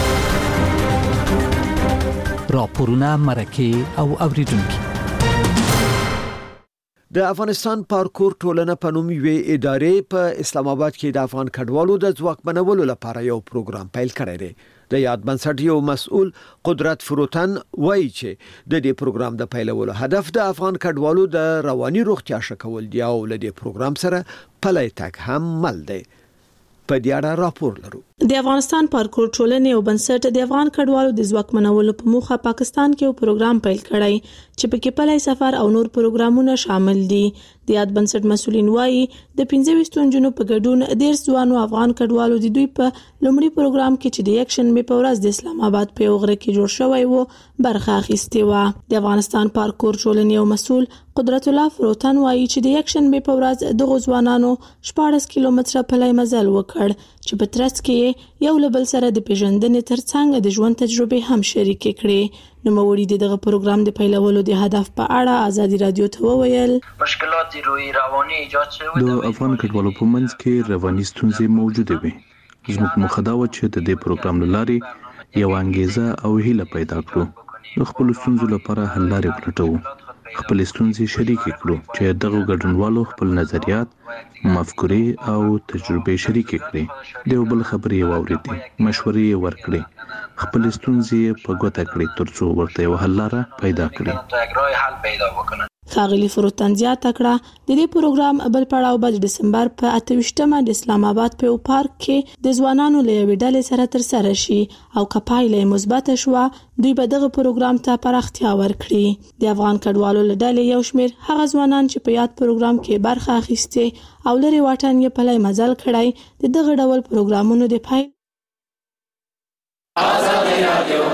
راپورونه مرکه او اوریدونکو د افغانستان پارکور ټولنه په نوم یوې ادارې په اسلام آباد کې د افغان کډوالو د ځواکمنولو لپاره یو پروګرام پیل کړی دی. د یاد بنسټ یو مسؤل قدرت فروتن وایي چې د دې پروګرام د پیلولو هدف د افغان کډوالو د رواني روغتیا ښه کول دی او له دې پروګرام سره پلی تګ هم مل دی. په دې اړه راپور لرو. د افغانستان پارکور ټولنې او بنسټ د افغان کډوالو د ځواکمنولو په موخه پاکستان کې یو پروګرام پیل کړی چې پکې پلی سفر او نور پروګرامونه شامل دي. د یاد بنسټ مسؤلین وایي د پنځه ویشت نجونو په ګډون ډیر ځوانو افغان کډوالو د دوی په لومړي پروګرام کې چې د یک شنبه په ورځ د اسلام آباد په غره کې جوړ شوی وو برخه اخیستې و. د افغانستان پارکور ټولنې او مسؤل قدرت الله فروتن وایي چې د یک شنبه په ورځ د غوځوانانو شپږ کیلومتره پلی مزل وکړ چې په ترڅ کې یو له بل سره د پیژندنې ترڅنګ د ژوند تجربې هم شریک کړي. نوموړي دغه پروګرام د پیلولو د هدف په اړه ازادي رادیو ته وویل مشکلات روحي رواني ایجاد شوی د افغان کډوالو په منځ کې رواني ستونزې موجوده وي. زموږ مخه دا و چې د دې پروګرام له لارې یو انګیزه او هیله پیدا کړو د خپل ستونزو لپاره حل لارې ولټوو، خپل ستونزې شریکې کړو چې دغه ګډونوالو خپل نظریات، مفکورې او تجربې شریکې کړي، د یو بل خبرې واورېدې، مشورې یې ورکړې، خپل ستونزې په ګوته کړي ترڅو ورته یو حل لاره پیدا کړي. ښاغلي فروتن زیاته کړه د دې پروګرام بل پړاو به د ډسمبر په اته ویشتمه د اسلام آباد په یو پارک کې د ځوانانو له یوې ډلې سره ترسره شي او که پایله یې مثبته شوه دوی به دغه پروګرام ته پراختیا ورکړي. د افغان کډوالو له ډلې یو شمېر هغه ځوانان چې په یاد پروګرام کې برخه اخیستې او لرې واټن یې پلی مزل کړی د دغه ډول پروګرامونو د پیل ازادي رادیو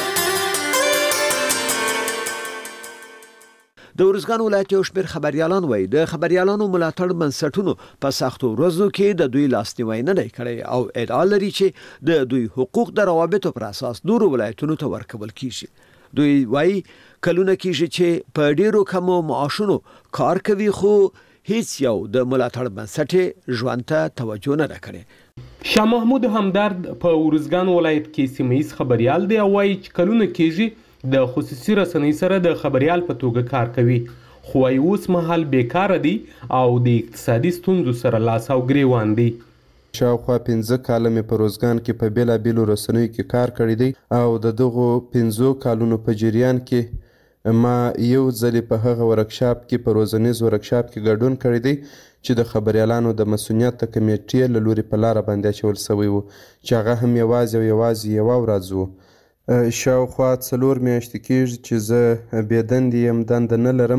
د ارزګان ولایت یو شمېر خبريالان وایي د خبريالانو ملاتړ بنسټونو په سختو ورځو کې د دوی لاسنیوي نه دی کړی او ادعا لري چې د دوی حقوق د روابطو پر اساس نورو ولایتونو ته ورکول کیږي. دوی وایي کلونه کیږي چې په ډیرو کمو معاشونو کار کوي خو هیڅ یو د ملاتړ بنسټ ژوند ته توجه نه کړي. شاه محمود همدرد په ارزګان ولایت کې سیمه‌یز خبريال دی او وایي چې کلونه کیږي د خصوصي رسنۍ سره د خبريال په توګه کار کوي خو اوس مهال بیکار دي او د اقتصادي ستونزو سره لاس او ګریوان دي. شاوخوا پنځه کاله مې په روزګان کې په بیلابیلو رسنیو کې کار کړی دی او د دغو پنځو کالونو په جریان کې ما یو ځلې په هغه ورکشاپ کې په روزنیز ورکشاپ کې ګډون کړی دی چې د خبريالانو د مسؤلیت کمیټې له لوري په لاره باندې اچول شوی و چې هغه هم یوازې او یوازې یوه ورځ و. شاوخوا څلور میاشتې کېږي چې زه بېدندې یم، دنده نه لرم.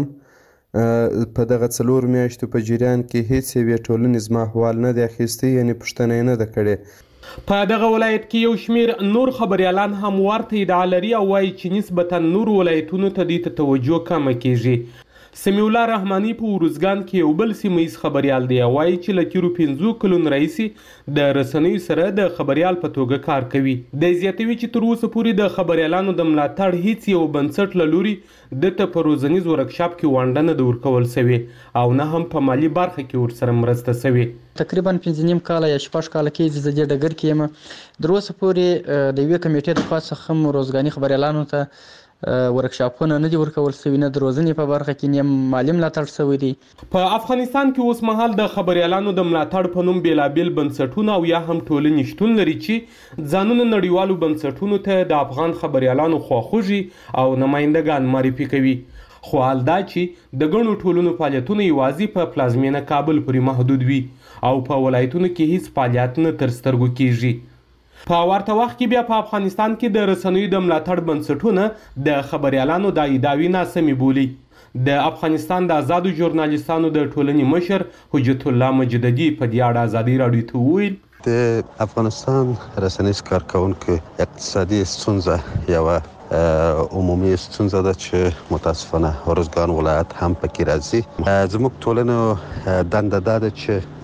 په دغه څلور میاشتو په جریان کې هیڅ یوې ټولنې زما احوال نه دی اخیستی، یعنې پوښتنه یې نه ده کړې. په دغه ولایت کې یو شمېر نور خبريالان هم ورته ادعا لري او وایي چې نسبتا نورو ولایتونو ته دې ته توجه کمه کیږي. سمیع الله رحماني په ارزګان کې یو بل سیمه‌یز خبريال دی او وایي چې له تېرو پنځو کلونو راهیسې د رسنیو سره د خبريال په توګه کار کوي. دی زیاتوي چې تر اوسه پورې د خبريالانو د ملاتړ هیڅ یو بنسټ له لوري دته په روزنیز ورکشاپ کې ونډه نه ده ورکول سوې او نه هم په مالي برخه کې ورسره مرسته سوې. تقریبا پنځه نیم کاله یا شپږ کاله کېږي زه دې ډګر کې یم. تر اوسه پورې د یوې کمیټې د خوا څخه هم روزګاني خبريالانو ته ورکشاپونه نه دي ورکول شوي، نه د روزنې په برخه کې نه مالي ملاتړ شوی دی. په افغانستان کې اوس مهال د خبريالانو د ملاتړ په نوم بیلابیل بنسټونه او یا هم ټولنې شتون لري چې ځانونه نړیوالو بنسټونو ته د افغان خبريالانو خواخوږي او نمایندګان معرفي کوي. خو حال دا چې د ګڼو ټولنو فعالیتونه یوازې په پلازمینه کابل پورې محدود وي او په ولایتونو کې هیڅ فعالیت نه تر سترګو کیږي. په ورته وخت کې بیا په افغانستان کې د رسنیو د ملاتړ بنسټونه د خبريالانو د ادعاوې ناسمې بولي. د افغانستان د آزادو ژورنالیستانو د ټولنې مشر حجت الله مجددي په دې اړه ازادي رادیو ته وویل د افغانستان رسنیز کارکونکو اقتصادي ستونزه یوه عمومي ستونزه ده چې متاسفانه ارزګان ولایت هم پکې راځي. زموږ ټولنو دنده دا ده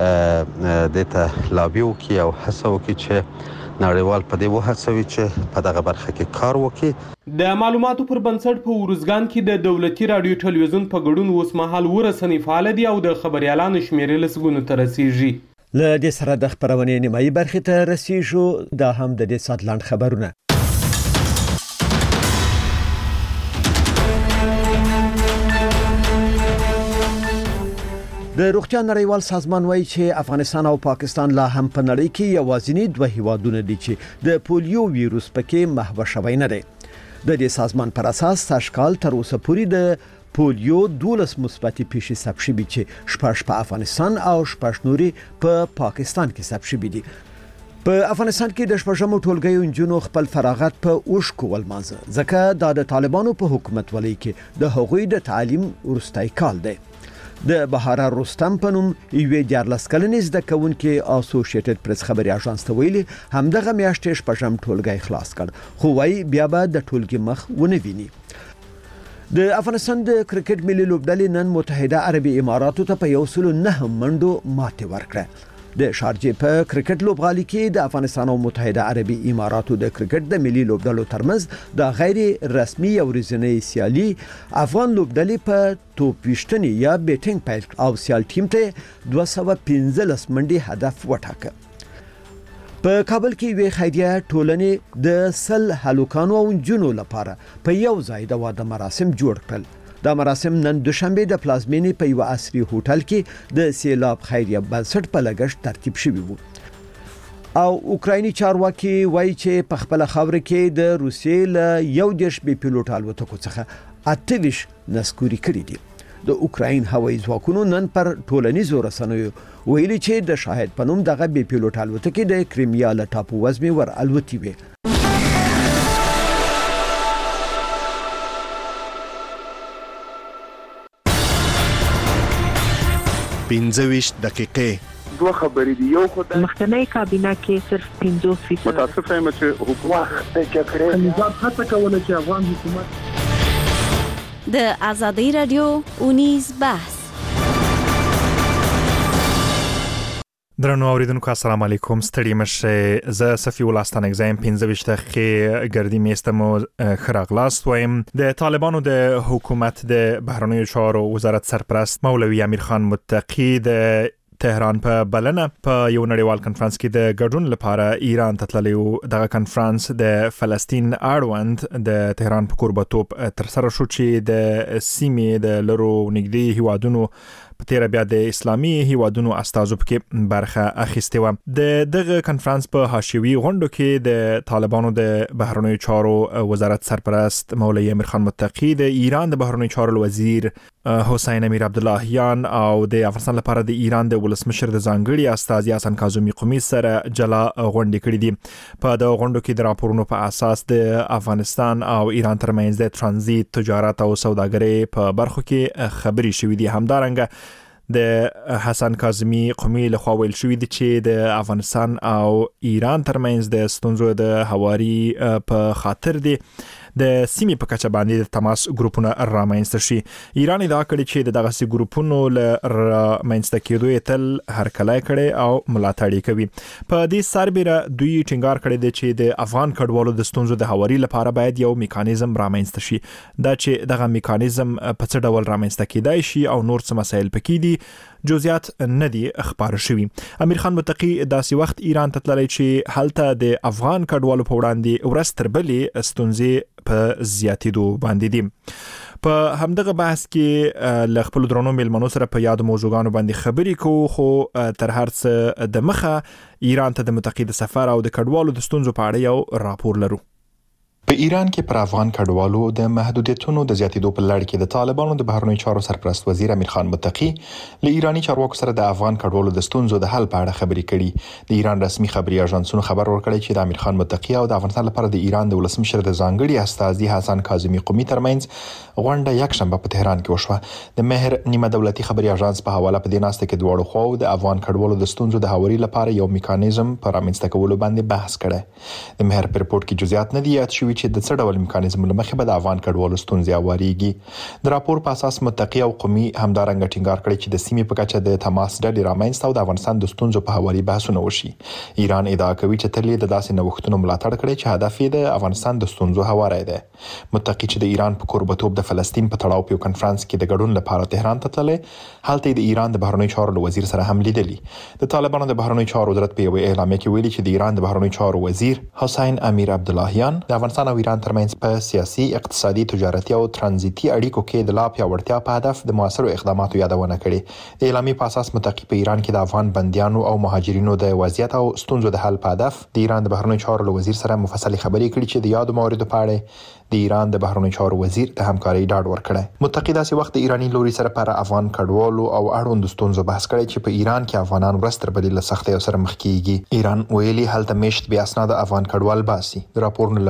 چې دې ته لابي وکړي او هڅه وکړي چې نړیوال په دې وهڅوي چې په دغه برخه کې کار وکړي. د معلوماتو پر بنسټ په ارزګان کې د دولتي رادیو ټلویزیون په ګډون اوس مهال ورسنی فعال دي او د خبريالانو شمیرې لسګونو ته رسیږي. له دې سره د خبرونې نیمایي برخې ته رسیږو. دا هم د دې سات لاند خبرونه. د روغتیا نړیوال سازمان وایي چې افغانستان او پاکستان لا هم په نړۍ کې یوازینی دوه هیوادونه دي چې د پولیو ویروس پکې محو شوی نه دی. د دې سازمان پر اساس تشکال تر اوسه پورې د پولیو دولس مثبتې پیښې ثبت شوي چې شپږ په افغانستان او شپږ نورې په پاکستان کې ثبت شوي دي. په افغانستان کې د شپږمو ټولګیو انجونو خپل فراغت په اوښکو ولمانځه ځکه دا د طالبانو په حکومت ولۍ کې د هغوی د تعلیم وروستی کال دی. د بهاره رستم په نوم یوې دیارلس کلنې زده کوونکې اسوسییټډ پریس خبري اژانس ته ویلي همدغه میاشتې شپږم ټولګی خلاص کړ خو وايي بیا به د ټولګي مخ ونه ویني. د افغانستان د کرکټ ملي لوبډلې نن متحده عربي اماراتو ته په یو سل نه منډو ماتې ورکړه. د شارجې په کرکټ لوبغالي کې د افغانستان او متحده عربي اماراتو د کرکټ د ملي لوبډلو ترمنځ د غیر رسمي او ورځنی سیالي افغان لوبډلې په توپ وشتنې یا بیټینګ پیل او سیال ټیم ته دوه سوه پنځلس منډې هدف وټاکه. په کابل کې وی خیریه ټولنې د سل هلوکانو او جنونو لپاره په یو ځای د واده مراسم جوړ کړل. دا مراسم نن دوشنبه د پلازمینې په یو عصري هوټل کې د سیلاب خیریه بنسټ په لګښت ترتیب شوی وو. او اوکرایني چارواکي وایي چې په خپل خاور کې د روسیې له یو دیش بي پیلوټ الوتکو څخه اته نسکوري کړی دي. د اوکراین هوایي ځواکونو نن پر ټولنیزو رسنیو ویلي چې د شاهد په نوم دغه بي پیلوټ الوتکې د کریمیا له ټاپو وزمې ور الوتي وي. پنځه ویشت دقیقې دوه خبرې دي. یو خو د مخکنی کابینه کې صرف پنځوس فیصد متاسف یم چې حکومت د جګړې نظام هڅه کوله چې افغان حکومت د آزادۍ رادیو اونیز بحث. درنو اوریدونکو السلام علیکم. ستړي مشه. زه صفی الله ستانک زایم پنځه ویشت دقیقې ګردی میستمو خراغلاست وایم. د طالبانو د حکومت د بهرنیو چارو وزارت سرپرست مولوی امیر خان متقی د تهران په بلنه په یو نړیوال کنفرانس کې د ګډون لپاره ایران ته تللی و. دغه کنفرانس د فلسطین اړوند د تهران په کوربتوب ترسره شو چې د سیمې د لرو نږدې هیوادونو په تیر بیا د اسلامي هیوادونو استازو پکې برخه اخیسته و. د دغه کنفرانس په حاشیوي غونډو کې د طالبانو د بهرنیو چارو وزارت سرپرست مولوی امیر خان متقی، د ایران د بهرنیو چارو وزیر حسین امیر عبداللهیان او د افغانستان لپاره د ایران د ولسمشر د ځانګړي استازي حسن کاظمی قمی سره جلا غونډې کړې دي. په دغه غونډو کې د راپورونو په اساس د افغانستان او ایران ترمنځ د ترانزیت، تجارت او سوداګرۍ په برخو کې خبرې شوې دي. همدارنګه د حسن کاظمی قمی له خوا ویل شوې دي چې د افغانستان او ایران ترمنځ د ستونزو د هواري په خاطر دي د سیمې په کچه باندې د تماس ګروپونه رامنځته شي. ایران ادعا کړې چې د دغه سي ګروپونو له رامنځته کېدو یې تل هرکلی کړی او ملاتړ یې کوي. په دې سربیره دوی ټینګار کړی دی چې د افغان کډوالو د ستونزو د هواري لپاره باید یو میکانیزم رامنځته شي. دا چې دغه میکانیزم په څه ډول رامنځته کېدای شي او نور څه مسایل پکې دي جزئیات نه دي خبر شوي. امیر خان متقی داسې وخت ایران ته تللی چې هلته د افغان کډوالو په وړاندې ورځ تر بلې ستونزې په زیاتېدو باندې دي. په همدغه بحث کې له خپلو درنو میلمنو سره په یادو موضوعګانو باندې خبرې کوو، خو تر هر څه د مخه ایران ته د متقی د سفر او د کډوالو د ستونزو په اړه یو راپور لرو. په ایران کې پر افغان کډوالو د محدودیتونو د زیاتېدو په لړ کې د طالبانو د بهرنیو چارو سرپرست وزیر امیر خان متقی له ایرانی چارواکو سره د افغان کډوالو د ستونزو د حل په اړه خبرې کړي. د ایران رسمي خبري اژانسونو خبر ورکړی چې د امیر خان متقی او د افغانستان لپاره د ایران د ولسمشر د ځانګړي استازي حسن کاظمی قمی ترمنځ غونډه یک شنبه په تهران کې وشوه. د مهر نیمه دولتي خبري اژانس په حواله په دې ناسته کې دواړو خواو د افغان کډوالو د ستونزو د هواري لپاره یو میکانیزم په رامنځته کولو باندې بحث کړی. د مهر په رپورټ کې جزئیات نه دي یاد شوي چې د څه ډول میکانیزم لمخې به د افغان کډوالو ستونزې هواریږي. د راپور په اساس متقی او قمی همدارنګه ټینګار کړی چې د سیمې په کچه د تماس ډلې رامنځته او د افغانستان د ستونزو په هواري بحثونه وشي. ایران ادعا کوي چې تل د داسې نوښتونو ملاتړ کړی چې هدف یې د افغانستان د ستونزو هواری دی. متقی چې د ایران په کوربتوب د فلسطین په تړاو په کنفرانس کې د ګډون لپاره تهران ته تللی، هلته د ایران د بهرنیو چارو وزیر سره هم لیدلی. د طالبانو د بهرنیو چارو وزارت په یو اعلامیه کې ویلي چې د ایران د بهرنیو چارو وزیر حسین امیر عبداللهیان د افغانستان او ایران ترمنځ په سیاسي، اقتصادي، تجارتي او ترانزیتي اړیکو کې د لا پیاوړتیا په هدف د موثرو اقداماتو یادونه کړې. د اعلامیې په اساس متقی په ایران کې د افغان بندیانو او مهاجرینو د وضعیت او ستونزو د حل په هدف د ایران د بهرنیو چارو وزیر سره مفصل خبرې کړې چې د یادو مواردو په اړه د ایران د بهرنیو چارو وزیر د همکارۍ ډاډ ورکړی. متقی داسې وخت د ایرانی لوري سره پر افغان کډوالو او اړوند ستونزو بحث کړی چې په ایران کې افغانان ورځ تر بلې له سختیو سره مخ کیږي. ایران ویلي هلته میشت بیا اسناد افغان کډوال باسي. د راپورونو لمخې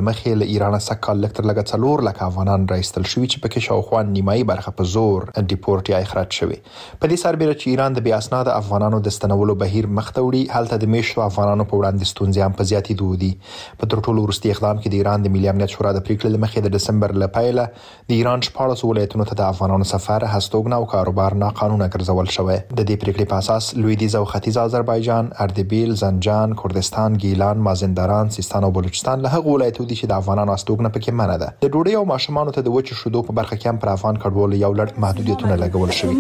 له ایران څخه کال لکتر لګ څلور لک افغانان راایستل شوي چې پکې شاوخوا نیمایي برخه په زور ډیپورت یا اخراج شوي. په دې سربېره چې ایران د بې اسناده افغانانو د ستنولو بهیر مخ ته وړي، هلته د میشتو افغانانو په وړاندې ستونزې هم په زیاتېدو دي. په تر ټولو وروستي اقدام کې د ایران د ملي امنیت شورا د پریکړې له مخې د ډسمبر له پیله د ایران شپاړس ولایتونو ته د افغانانو سفر، هستوګنه او کاروبار ناقانونه ګرځول شوی. د دې پریکړې په اساس لویدیځ او ختیځ آذربایجان، اردبیل، زنجان، کردستان، ګیلان، مازندران، سیستان او بلوچستان له هغو ولایتونو دي چې د افغانانو هستوګنه پکې منع ده. د ډوډۍ او ماشومانو ته د وچو شیدو په برخه کې هم پر افغان کډوالو یو لړ محدودیتونه لګول شوي.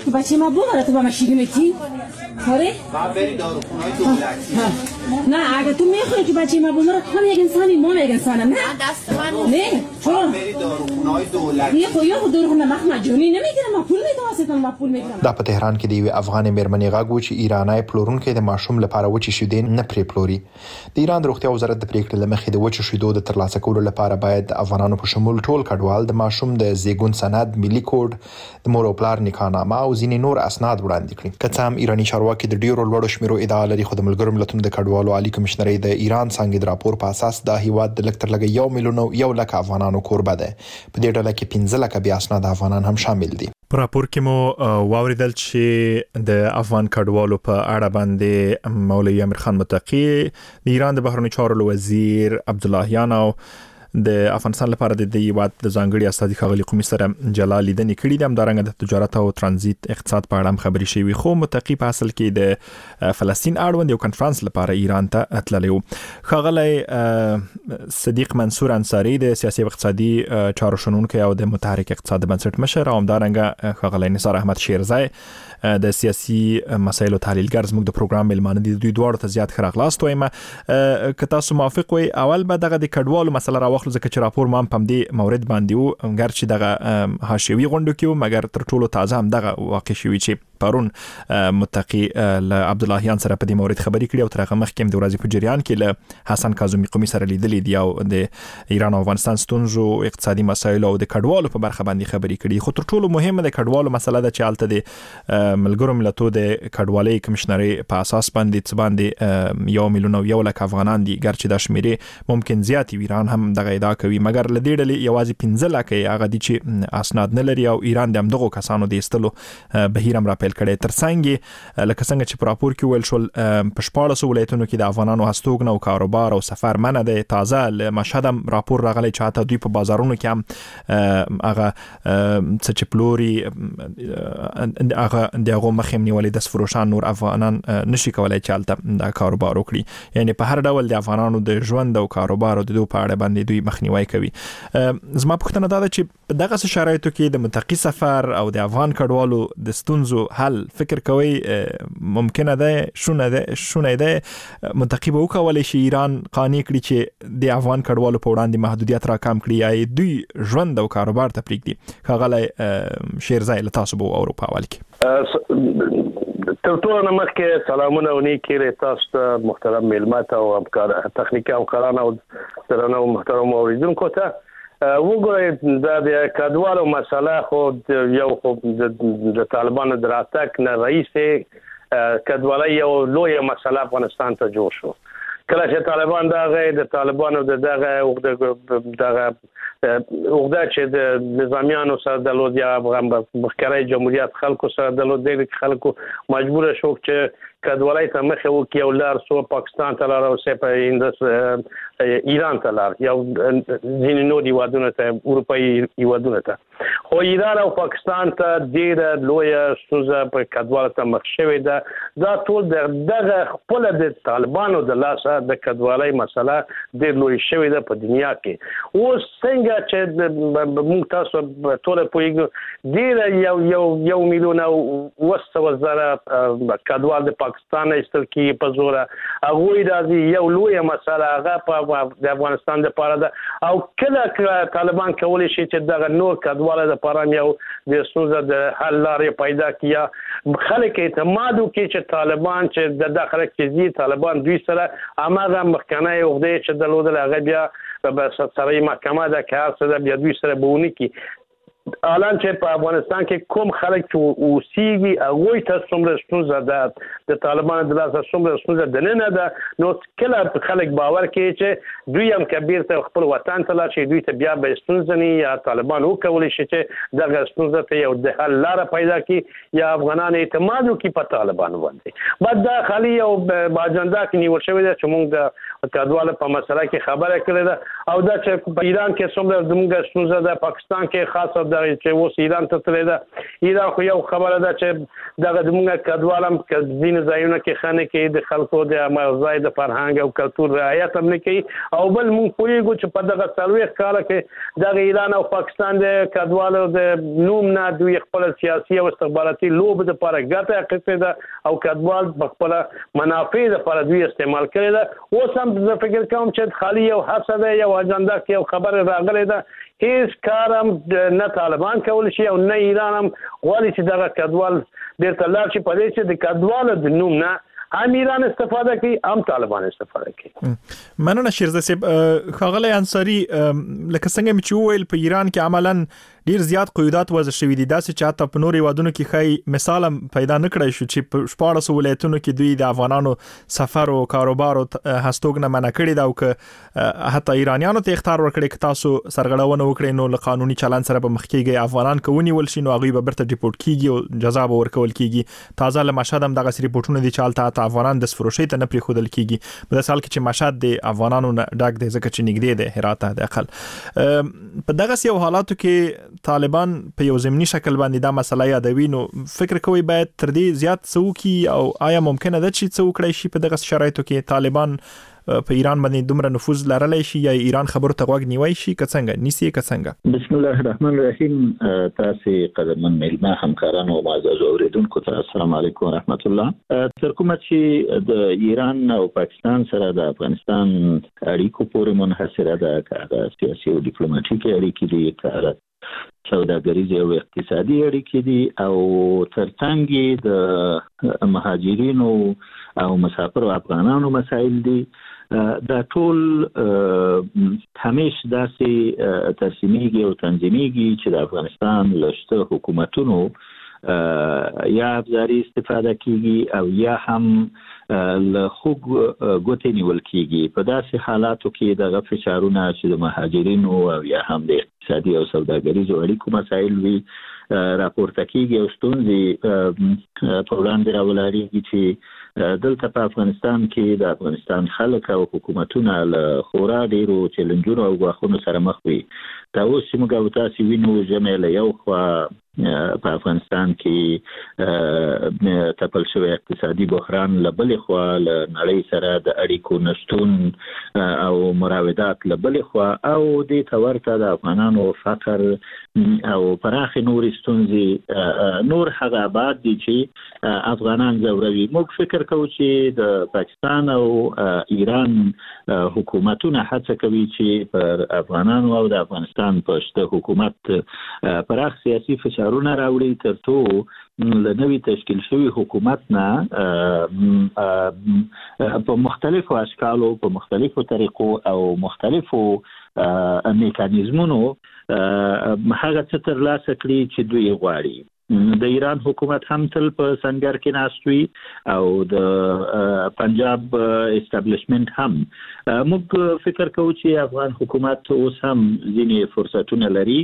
آره؟ ما بری داروخونه‌های دولتی. نه اگه تو میخوای که بچه ما بمره هم یک انسانی ما یک انسانم. نه دست من نه چون بری داروخونه‌های دولتی. یه خو یه خو داروخونه مخ مجانی نمیگیرم، ما پول میدم واسه ما پول میگیرم. دا په تهران کې د یو افغان میرمنې غاګو چې ایرانای پلورونکو د ماشوم لپاره وچې شیدې نه پرې پلوري. د ایران د روغتیا وزارت د پریکړې لمخې د وچې شیدو د ترلاسه کولو لپاره باید د افغانانو په شمول ټول کډوال د ماشوم د زیږون سند، ملي کوډ، د مور او پلار نکاحنامه او ځینې نور اسناد وړاندې کړي. که څه هم ایرانی چارواکي د ډیرو لوړو شمیرو ادعا لري، خو د ملګرو ملتونو د کډوالو عالی کمشنري د ایران څنګه د راپور په اساس د هیواد د لکتر لګ یو میلیون یو لک افغانانو کوربه ده. په دې ډله کې پنځه لک بیا اسناد افغانان هم شامل دي. په راپور کې مو واوریدل چې د افغان کډوالو په اړه باندې مولوي امیر خان متقی، د ایران د بهرنیو چارو وزیر عبداللهیان او د افغانستان لپاره د هیواد د ځانګړي استازي ښاغلي قومي سره جلا لیدنې کړې دي. همدارنګه د تجارت او ترانزیت اقتصاد په اړه هم خبرې شوي. خو متقی په اصل کې د فلسطین اړوند یو کنفرانس لپاره ایران ته تللی و. ښاغلی صدیق منصور انصاری د سیاسي او اقتصادي چارو شنونکی او د متحرک اقتصاد بنسټ مشر، او همدارنګه ښاغلی نثار احمد شیرزی د سیاسي مسایلو تحلیلګر زموږ د پروګرام ملمانه دي. دوی دواړو ته زیات ښه راغلاست وایم. که تاسو موافق وئ، اول به دغه د کډوالو مسله راوخلو، ځکه چې راپور ما هم په دې مورد باندې و، ګرچې دغه حاشیوي غونډو کې و، مګر تر ټولو تازه هم دغه واقع شوي چې پرون متقی له عبداللهیان سره په دې مورد خبرې کړې او تر هغه مخکې هم د ورځې په جریان کې له حسن کاظمي قومي سره لیدلې دي او د ایران او افغانستان ستونزو، اقتصادي مسایلو او د کډوالو په برخه باندې خبرې کړې. خو تر ټولو مهمه د کډوالو مسله ده چې هلته د ملګرو ملتونو د کډوالۍ کمشنري په اساس باندې څه باندې یو میلیون یو لک افغانان دي، ګرچې دا شمیرې ممکن زیات وي. ایران هم دغه ادعا کوي، مګر له دې ډلې یوازې پنځه لک هغه دي چې اسناد نه لري او ایران د همدغو کسانو د ایستلو بهیر هم راپیل کړی. ترڅنګ لکه څنګه چې په راپور کې ویل شول، په شپاړسو ولایتونو کې د افغانانو هستوګنه او کاروبار او سفر منع دی. تازه له مشهد هم راپور راغلی چې حتی دوی په بازارونو کې هم هغه څه چې پلوري هغه د هغو مخې هم نیولې، دست فروشان نور افغانان نشي کولی چې هلته دا کاروبار وکړي. یعنې په هر ډول د افغانانو د ژوند او کاروبار او د دوی په اړه باندې دوی مخنیوي کوي. زما پوښتنه دا ده چې په دغه شرایطو کې د متقی سفر او د افغان کډوالو د ستونزو حل فکر کوي ممکنه ده، شونه ده شونه ده متقی به وکولای شي ایران قانع کړي چې د افغان کډوالو په وړاندې محدودیت را کم کړي یا دوی ژوند او کاروبار ته پرېږدي؟ ښاغلی شیرزی له تاسو به اروپا اول کې تر ټولو نه مخکې سلامونه او نیکې تاسو ته، محترم میلمه ته او همکار تخنیکي همکاران او درنو محترم اوریدونکو ته. وګورئ دا د کډوالو مسله خو یو خو د طالبانو د راتګ نه راهیسې کډوالۍ یو لویه مسله افغانستان ته جوړ شو. کله چې طالبان دغه د طالبانو د دغه دغه اوږده چې د نظامیانو سره د لودیا مخکري جمهوریت خلکو سره د لودیا خلکو مجبور شو چې کډوالۍ ته مخه وکړي او لار سو پاکستان ته لار او سه په هندس ایران ته لار یو ځینې نور هیوادونه ته اروپایي هیوادونه ته. خو ایران او پاکستان ته ډېره لویه ستونزه په کډوالۍ ته مخ شوې ده. دا ټول دغه خپل د طالبانو د لاسه د کډوالۍ مسله ډېر لوی شوې ده په دنیا کې. اوس څنګه چې موږ تاسو ټول پوهیږو ډېر یو یو یو میلیون او اوه سوه زره کډوال د پاکستان ایستل کېږي په زوره، هغوی راځي یو لویه مسله هغه په د افغانستان دپاره ده. او کله طالبان کولی شي چې دغه نور کډواله دپاره یو د ستونزه د حل لارې پیدا کړي یا خلک اعتماد وکړي چې طالبان چې د دا خلک چې ځي طالبان دوی سره هماغه مخکنی عقدې چې درلودل هغه بیا به سرحدي محکمه ده که هر څه ده بیا دوی سره به ونه کړي. الان چې په افغانستان کې کوم خلک چې اوسېږي هغوی ته څومره ستونزه ده د طالبانو د لاسه څومره ستونزه دننه ده نو کله خلک باور کوي چې دوی هم که بیرته خپل وطن ته لاړ شي دوی ته بیا به ستونزه نه یا طالبان وکولی شي چې دغه ستونزه ته یو د حل لاره پیدا کړي یا افغانان اعتماد وکړي په طالبانو باندې بعد دا خالي یو اجنډا کې نیول شوې ده چې موږ د کډواله په مسله کې خبره کړې ده او دا چې په ایران کې څومره زموږ ستونزه ده پاکستان کې خاصه دا چې اوس ایران ته تللی ده ایران خو یو خبره ده چې دغه زموږ کډوال هم که ځینې ځایونه کې ښه نه کوي د خلکو د ځای د فرهنګ او کلتور رعایت هم نه کوي او بل موږ پوهېږو چې په دغه څلوېښت کاله کې دغه ایران او پاکستان د کډوالو د نوم نه دوی خپله سیاسي او استخباراتي لوبې دپاره ګټه اخیستې ده او کډوال په خپله منافع دپاره دوی استعمال کړې ده اوس هم زه فکر کوم چې خالي یو هڅه ده یو اجنډا کې یو خبره راغلې ده هیڅ کار هم نه طالبان کولی شي او نه ایران هم غواړي چې دغه کډوال بیرته لاړ شي په دې چې د کډوالو د نوم نه هم ایران استفاده کوي هم طالبان استفاده کوي. مننه شیرزه صاحب. ښاغلی انصاري لکه څنګه مې چې وویل په ایران کې عملاً ډیر زیات قیودات وضع شوي دي داسې چې حتی په نورو هیوادونو کې ښایي مثال هم پیدا نه کړی شو چې په شپاړسو ولایتونو کې دوی د افغانانو سفر او کاروبار او هستوګنه منع کړې ده او که حتی ایرانیانو ته اختیار ورکړي که تاسو سرغړونه وکړئ نو له قانوني چلند سره به مخ کېږئ افغانان که ونیول شي نو هغوی به بیرته ډیپورټ کېږي او جزا به ورکول کېږي. تازه له مشهد هم دغسې ریپورټونه دي چې هلته حتی افغانان دستفروشۍ ته نه پرېښودل کېږي. په داسې حال کې چې مشهد د افغانانو نه ډک دی ځکه چې نږدې دی هرات ته د اقل. په دغسې یو حالاتو کې طالبان په یو ضمني شکل باندې دا مسله یادوي نو فکر کوي باید تر دې زیات څه وکړي او آیا ممکنه ده چې څه وکړی شي په دغه شرایطو کې طالبان په ایران باندې دومره نفوذ لرلی شي یا ایران خبرو ته غوږ نیوی شي که څنګه نیسي که څنګه؟ بسم الله الرحمن الرحیم. تاسې قدرمن میلمه همکارانو او معزز اوریدونکو ته السلام علیکم ورحمت الله. تر کومه چې د ایران او پاکستان سره د افغانستان اړیکو پورې منحصره ده که هغه سیاسي او ډیپلوماټیکي اړیکې دي که هغه سوداګریزې او اقتصادي اړیکې دي او ترڅنګ یې د مهاجرینو او مسافرو افغانانو مسایل دي دا ټول همیش داسې ترسیمیږي او تنظیمیږي چې د افغانستان له شته حکومتونو یا افزاري استفاده کیږي او یا هم له خوږ ګوتې نیول کیږي. په داسې حالاتو کې دغه فشارونه چې د مهاجرینو او یا هم د اقتصادي او سوداګریزو اړیکو مسایل وي راپورته کیږي او ستونزې په وړاندې راولاړېږي چې دلته په افغانستان کې د افغانستان خلک او حکومتونه له خورا ډیرو چیلنجونو او ګواښونو سره مخ وي. دا اوس چې موږ او تاسې وینو ژمی له یو خوا په افغانستان کې تپل شوی اقتصادي بحران له بلې خوا له نړۍ سره د اړیکو نشتون او مراودات له بلې خوا او دې ته ورته د افغانانو فقر او پراخې نورې ستونزې نور هغه ابعاد دي چې افغانان ځوروي. موږ فکر کوو چې د پاکستان او ایران حکومتونه هڅه کوي چې پر افغانانو او د افغانستان په شته حکومت پراخ سیاسي فشارونه راوړي تر څو له نوي تشکیل شوي حکومت نه په مختلفو اشکالو په مختلفو طریقو او مختلفو میکانیزمونو هغه څه ترلاسه کړي چې دوی غواړي. د ایران حکومت هم تل په سنګر کې ناست وي او د پنجاب استابلیشمنت هم. موږ فکر کوو چې افغان حکومت اوس هم ځینې فرصتونه لري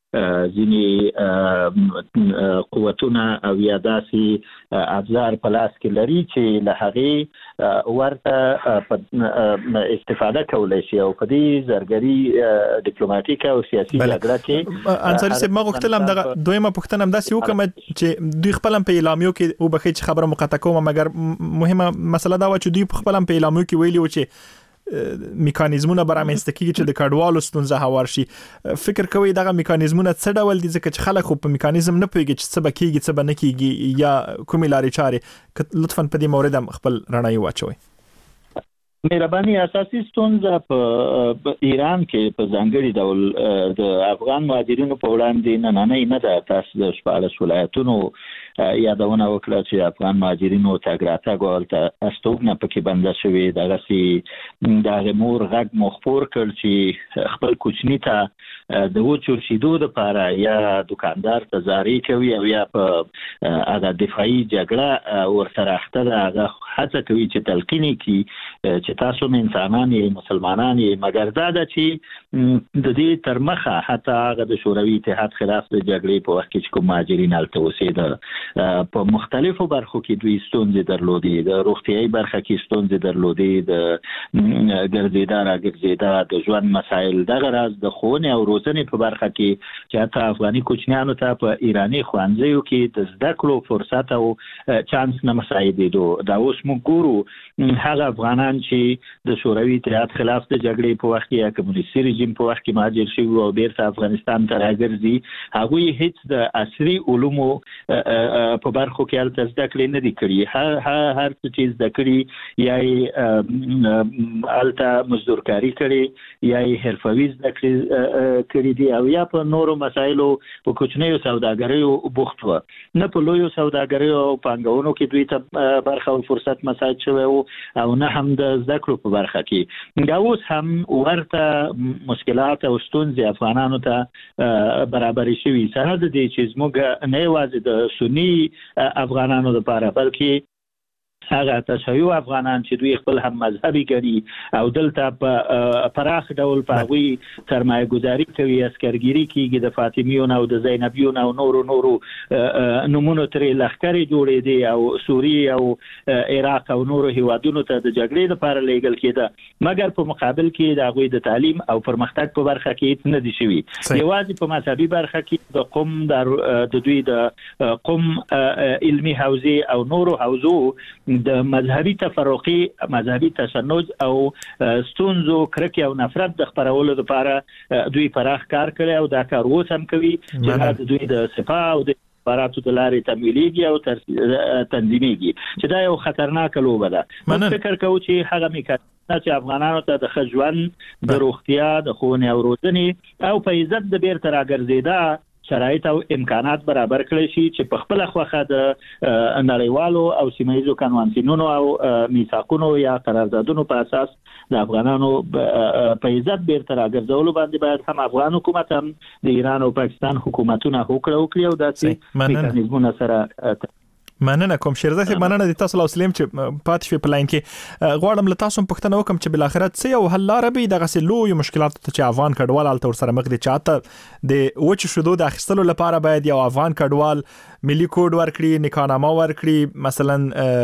ځینې قوتونه او یا داسې ابزار په لاس کې لري چې له هغې ورته استفاده کولی شي او په دې زرګري ډیپلوماټیکه او سیاسي جګړه کې. انصاري صاحب ما غوښتل هم دغه دویمه پوښتنه هم داسې وکړم چې دوی خپل هم په اعلامیو کې وبښئ چې خبره مقطع کوم مګر مهمه مسله دا وه چې دوی خپل هم په اعلامیو کې ویلي و چې میکانیزمونه برامنځته کیږي چې د کډوالو ستونزه هوار شي. فکر کوي دغه میکانیزمونه څه ډول دي ځکه چې خلک خو په میکانیزم نه پوهیږي چې څه به کیږي څه به نه کیږي یا کومې لارې چارې لطفا په دې مورد هم خپل رڼایي واچوئ. مهرباني اساسي ستونزه په ایران کې په ځانګړي ډول د افغان مهاجرینو په وړاندې نننۍ نه ده. تاسو د شپاړس ولایتونو یادونه وکړه چې افغان مهاجرینو تګ راتګ ولته استوګنه پکې بنده شوې دغسې د مور غږ مو خپور کړ چې خپل کوچني ته د وچو شیدو دپاره یا دکاندار ته زارۍ کوي او یا په هغه دفاعي جګړه ورسره اخته ده هغه هڅه کوي چې تلقین کړي چې تاسو هم انسانان یې مسلمانان یې مګر دا ده چې د دې تر مخه حتی هغه د شوروي اتحاد خلاف د جګړې په وخت کې چې کوم مهاجرین هلته اوسېده په مختلفو برخو کې دوی ستونزې درلودې د روغتیایي برخه کې ستونزې درلودې د ګرځېدا راګرځېدا د ژوند مسایل دغه راز د ښوونې او روزنې په برخه کې چې حتی افغاني کوچنیانو ته په ایراني ښوونځیو کې د زده کړو فرصت او چانس نه مساعدېدو دا اوس موږ ګورو هغه افغانان چې د شوروي اتحاد خلاف د جګړې په وخت کې یا کمونیستي رژیم په وخت کې مهاجر شوي او بیرته افغانستان ته راګرځي هغوی هیڅ د عصري علومو په برخو کې هلته زده کړې نه دي کړي هر څه چې زده کړي یا یې هلته مزدورکاري کړې یا یې حرفوي زده کړې کړي دي او یا په نورو مسایلو په کوچنیو سوداګریو بوخت و نه په لویو سوداګریو او پانګونو کې دوی ته برخه او فرصت مساعد شوی او نه هم د زده کړو په برخه کې دا اوس هم ورته مشکلات او ستونزې افغانانو ته برابرې شوي سره د دې چې زموږ نه یوازې د سني افغانانو لپاره بلکې هغه تشیع افغانان چې دوی خپل هم مذهبي ګڼي او دلته په پراخ ډول په هغوی سرمایه ګذاري کوي عسکرګیري کېږي د فاطمیون او د زینبیون او نورو نورو نومونو ترې لښکرې جوړېدې او سوریې او عراق او نورو هیوادونو ته د جګړې لپاره لیږل کېده مګر په مقابل کې د هغوی د تعلیم او پرمختګ په برخه کې هیڅ نه دي شوي یوازې په مذهبي برخه کې د قم د دوی د قم علمي حوزې او نورو حوزو د مذهبي تفرقي مذهبي تشنج او ستونزو کرکې او نفرت د خپرولو لپاره دوی پراخ کار کړی او دا کار اوس هم کوي چې د دوی د سپاه او د باراتو د لارې تمویلېږي او تنظیمېږي چې دا یو خطرناکه لوبه ده موږ فکر کوو چې هغه میکانیزمونه چې افغانانو ته د ښه ژوند د روغتیا د ښوونې او روزنې او په عزت د بیرته راګرځېدا شرایط او امکانات برابر کړی شي چې په خپل خوخه د نړیوالو او سیمایي قانونونو او میثاقونو یا قراردادونو په اساس د افغانانو په عزت بیرته راګرځولو باندې باید هم افغان حکومت هم د ایران او پاکستان حکومتونه هوکړه وکړي او داسې میکانیزمونه سره مننه کوم شیرزه صاحب مننه د تاسو لاسلیم چې پاتې شوي په لاین کې غواړم له تاسو پوښتنه وکم چې بل اخرت څه یو حل لاره به دغه سه لوی مشکلات ته چې افغان کډوال الته ور سره مخ دي چاته د وچ شودو د اخیستلو لپاره باید یو افغان کډوال ملي کوډ ورکړي نکانامه ورکړي مثلا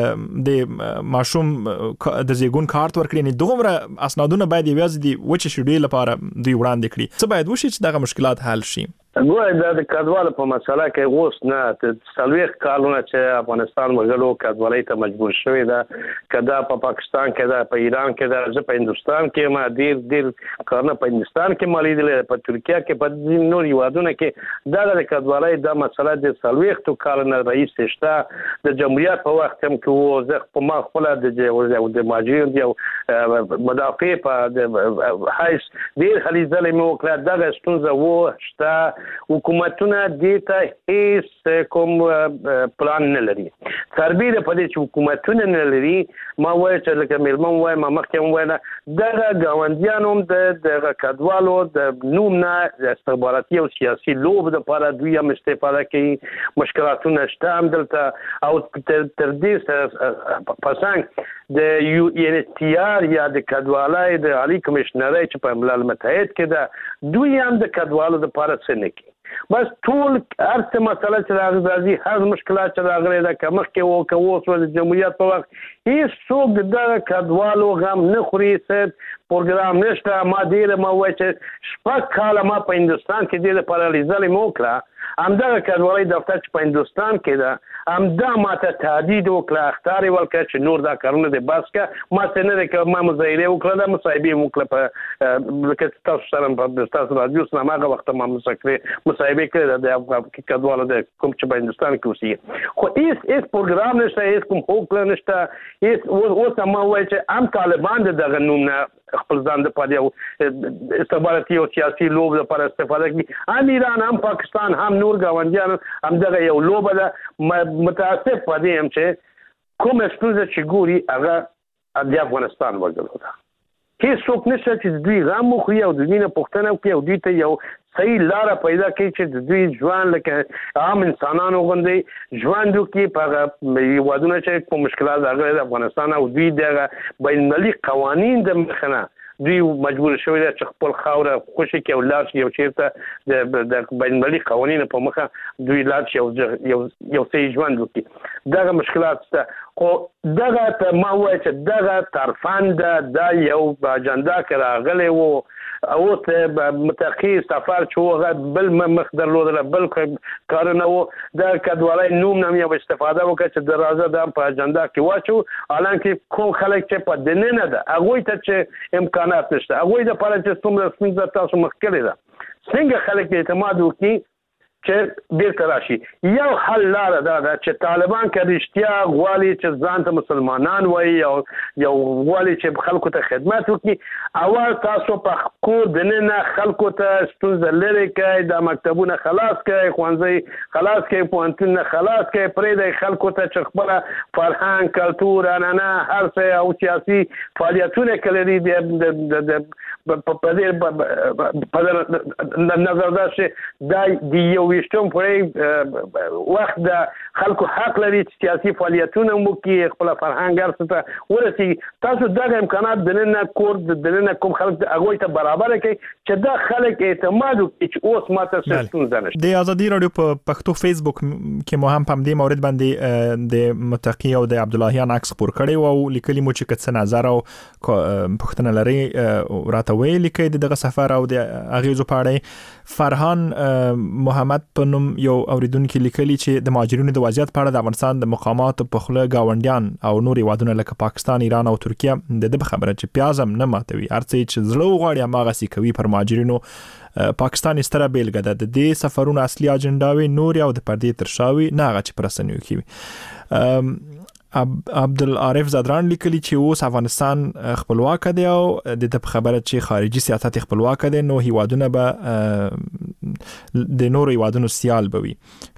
د ماشوم د زیګون کارت ورکړي نه دومره اسنادونه باید یوازې دی وچ شودو لپاره دی وړاندې کړي څه باید وشي چې دغه مشکلات حل شي ګوره دا د کډوالو په مسله کې اوس نه د څلوېښت کالونه چې افغانستان وګړو کډوالۍ ته مجبور شوی ده کدا په پاکستان کې ده په ایران کې ده زه په هندوستان کې ما ډیر ډیر کارونه په هندوستان کې ما لیدلې په ترکیه کې په نور هیوادونو کې دا د کډوالۍ د مسله د څلوېښتو کالونو رئیس شته د جمهوریت په وخت هم کې وو زه په ما خپل د د ماجرین یو مدافع په حیث ډیر هلي ځلې مې وکړه دغه ستونزه وو شته حکومتونه دې ته هیڅ کوم پلان نه لري تربیه په دې چې حکومتونه نه لري ما وایي چې لکه مېرمن وایي ما مخکې هم وایي دغه ګاونډیانو هم د دغه کډوالو د نوم نه استخباراتي او سیاسي لوب دپاره دوی هم استفاده کوي مشکلاتونه شته هم دلته او تر دې په څنګ د یو ان ایچ سی آر یا د کډوالۍ د عالی کمشنرۍ چې په ملل متحد کې ده دوی هم د کډوالو دپاره څه نه کوي بس ټول هر څه مسله چې راغلي هر مشکلات چې راغلي دا که مخکې وو که اوس و د جمهوریت په وخت هېڅوک د دغه کډوالو غم نه خوري څه پروګرام نشته ما ډېره ما وایي چې شپږ کاله ما په هندوستان کې دې دپاره لیدلې مې وکړه همدغه کډوالۍ دفتر چې په هندوستان کې ده همدا ماته تهدید وکړه اخطار یې ورکړه چې نور دا کارونه دې بس کړه ما څه نه دی که ما مظاهرې وکړه دا مصاحبې مې وکړه په لکه تاسو سره په ستاسو راډیو سره هماغه وخته ما مصاحبې کړې ده د کډوالو د کوم چې په هندوستان کې اوسېږي خو هېڅ هېڅ پروګرام نشته هېڅ کوم هوکړه نشته هېڅ اوس هم ما وایي چې هم طالبان د دغه نوم نه خپل ځان د پاره یو استخباراتي او سیاسي لوب لپاره استفاده کوي. هم ایران هم پاکستان هم نور ګاونډیان هم دغه یو لوب ده. متاسف پدې هم چې کوم ستونزه چې ګوري هغه د افغانستان وګړو ده. هیڅ څوک نشته چې دوی غم وخوري او د دوی نه پوښتنه وکړي او دوی ته یو صحیح لاره پیدا کړي چې د دوی ژوند لکه عام انسانانو غوندې ژوند وکړي په هغه هېوادونه چې کوم مشکلات راغلي د افغانستان او دوی دغه بین المللي قوانین د مخه نه دوی مجبور شوي دي چې خپل خاوره خوشي کړي او لاړ شي یو چېرته د بین المللي قوانینو په مخه دوی لاړ شي یو یو صحیح ژوند وکړي. دغه مشکلات شته خو دغه ته ما وایي چې دغه طرفان ده دا یو په اجنډا کې راغلی و او ته متقي سفر چې هغه بل مخ درلودله بل کارونه و د کډوالۍ نوم نه یو استفاده وکړه چې د راځه د په اجنډا کې واچو حالانکه کوم خلک چې په دننه ده هغوی ته چې امکانات نشته هغوی دپاره چې څومره ستونزه تاسو مخ کړې ده څنګه خلک اعتماد وکړي چې بیرته راشي. یو حل لاره دا ده چې طالبان که رښتیا غواړي چې ځان ته مسلمانان وایي او یو غواړي چې خلکو ته خدمت وکړي اول تاسو په کور دننه خلکو ته ستونزه لرې کړئ د مکتبونه خلاص کړئ ښوونځی خلاص کړئ پوهنتونونه خلاص کړئ پرېږدئ خلکو ته چې خپله فرهنګ کلتور عنعنه هر څه او سیاسي فعالیتونه که لري په دې نظر دا چې دا د یو ویشتم پورې وخت د خلکو حق لري چې سیاسي فعالیتونه وکړي خپل فرهنګ هر څه ته ورسېږي. تاسو دغه امکانات دننه کور دننه کوم خلک هغوی ته برابره کړئ چې دا خلک اعتماد وکړي چې اوس ماته څه ستونزه نشته. د ازادي راډیو په پښتو فیسبوک کې مو هم په همدې مورد باندې د متقي او د عبداللهیان عکس خپور کړی و او لیکلي مو چې که څه نظر او پوښتنه لرئ راته ویلي کړئ د دغه سفر او د اغیزو په اړه. فرهان محمد په نوم یو اوریدونکو لیکلي چې د مهاجرینو د وضعیت په اړه د افغانستان د مقاماتو په خوله گاونډیان او نور هیوادونه لکه پاکستان، ایران او ترکیه د دې خبره چې پیازم نه ماتوي هر څه چې زړه وغواړي هغه سي کوي پر مهاجرینو. پاکستان ستره بیلګه ده د دې سفرونو اصلي اجنډاوي نور او د پردې ترشاوي نه هغه چې پرسنیو کوي. عبدالعارف زادران لیکلی چې اوس افغانستان خپلواک دی او د خبره چې خارجي سیاست خپلواک دی نو هیوادونه به د نور هیوادونو سیال بوي.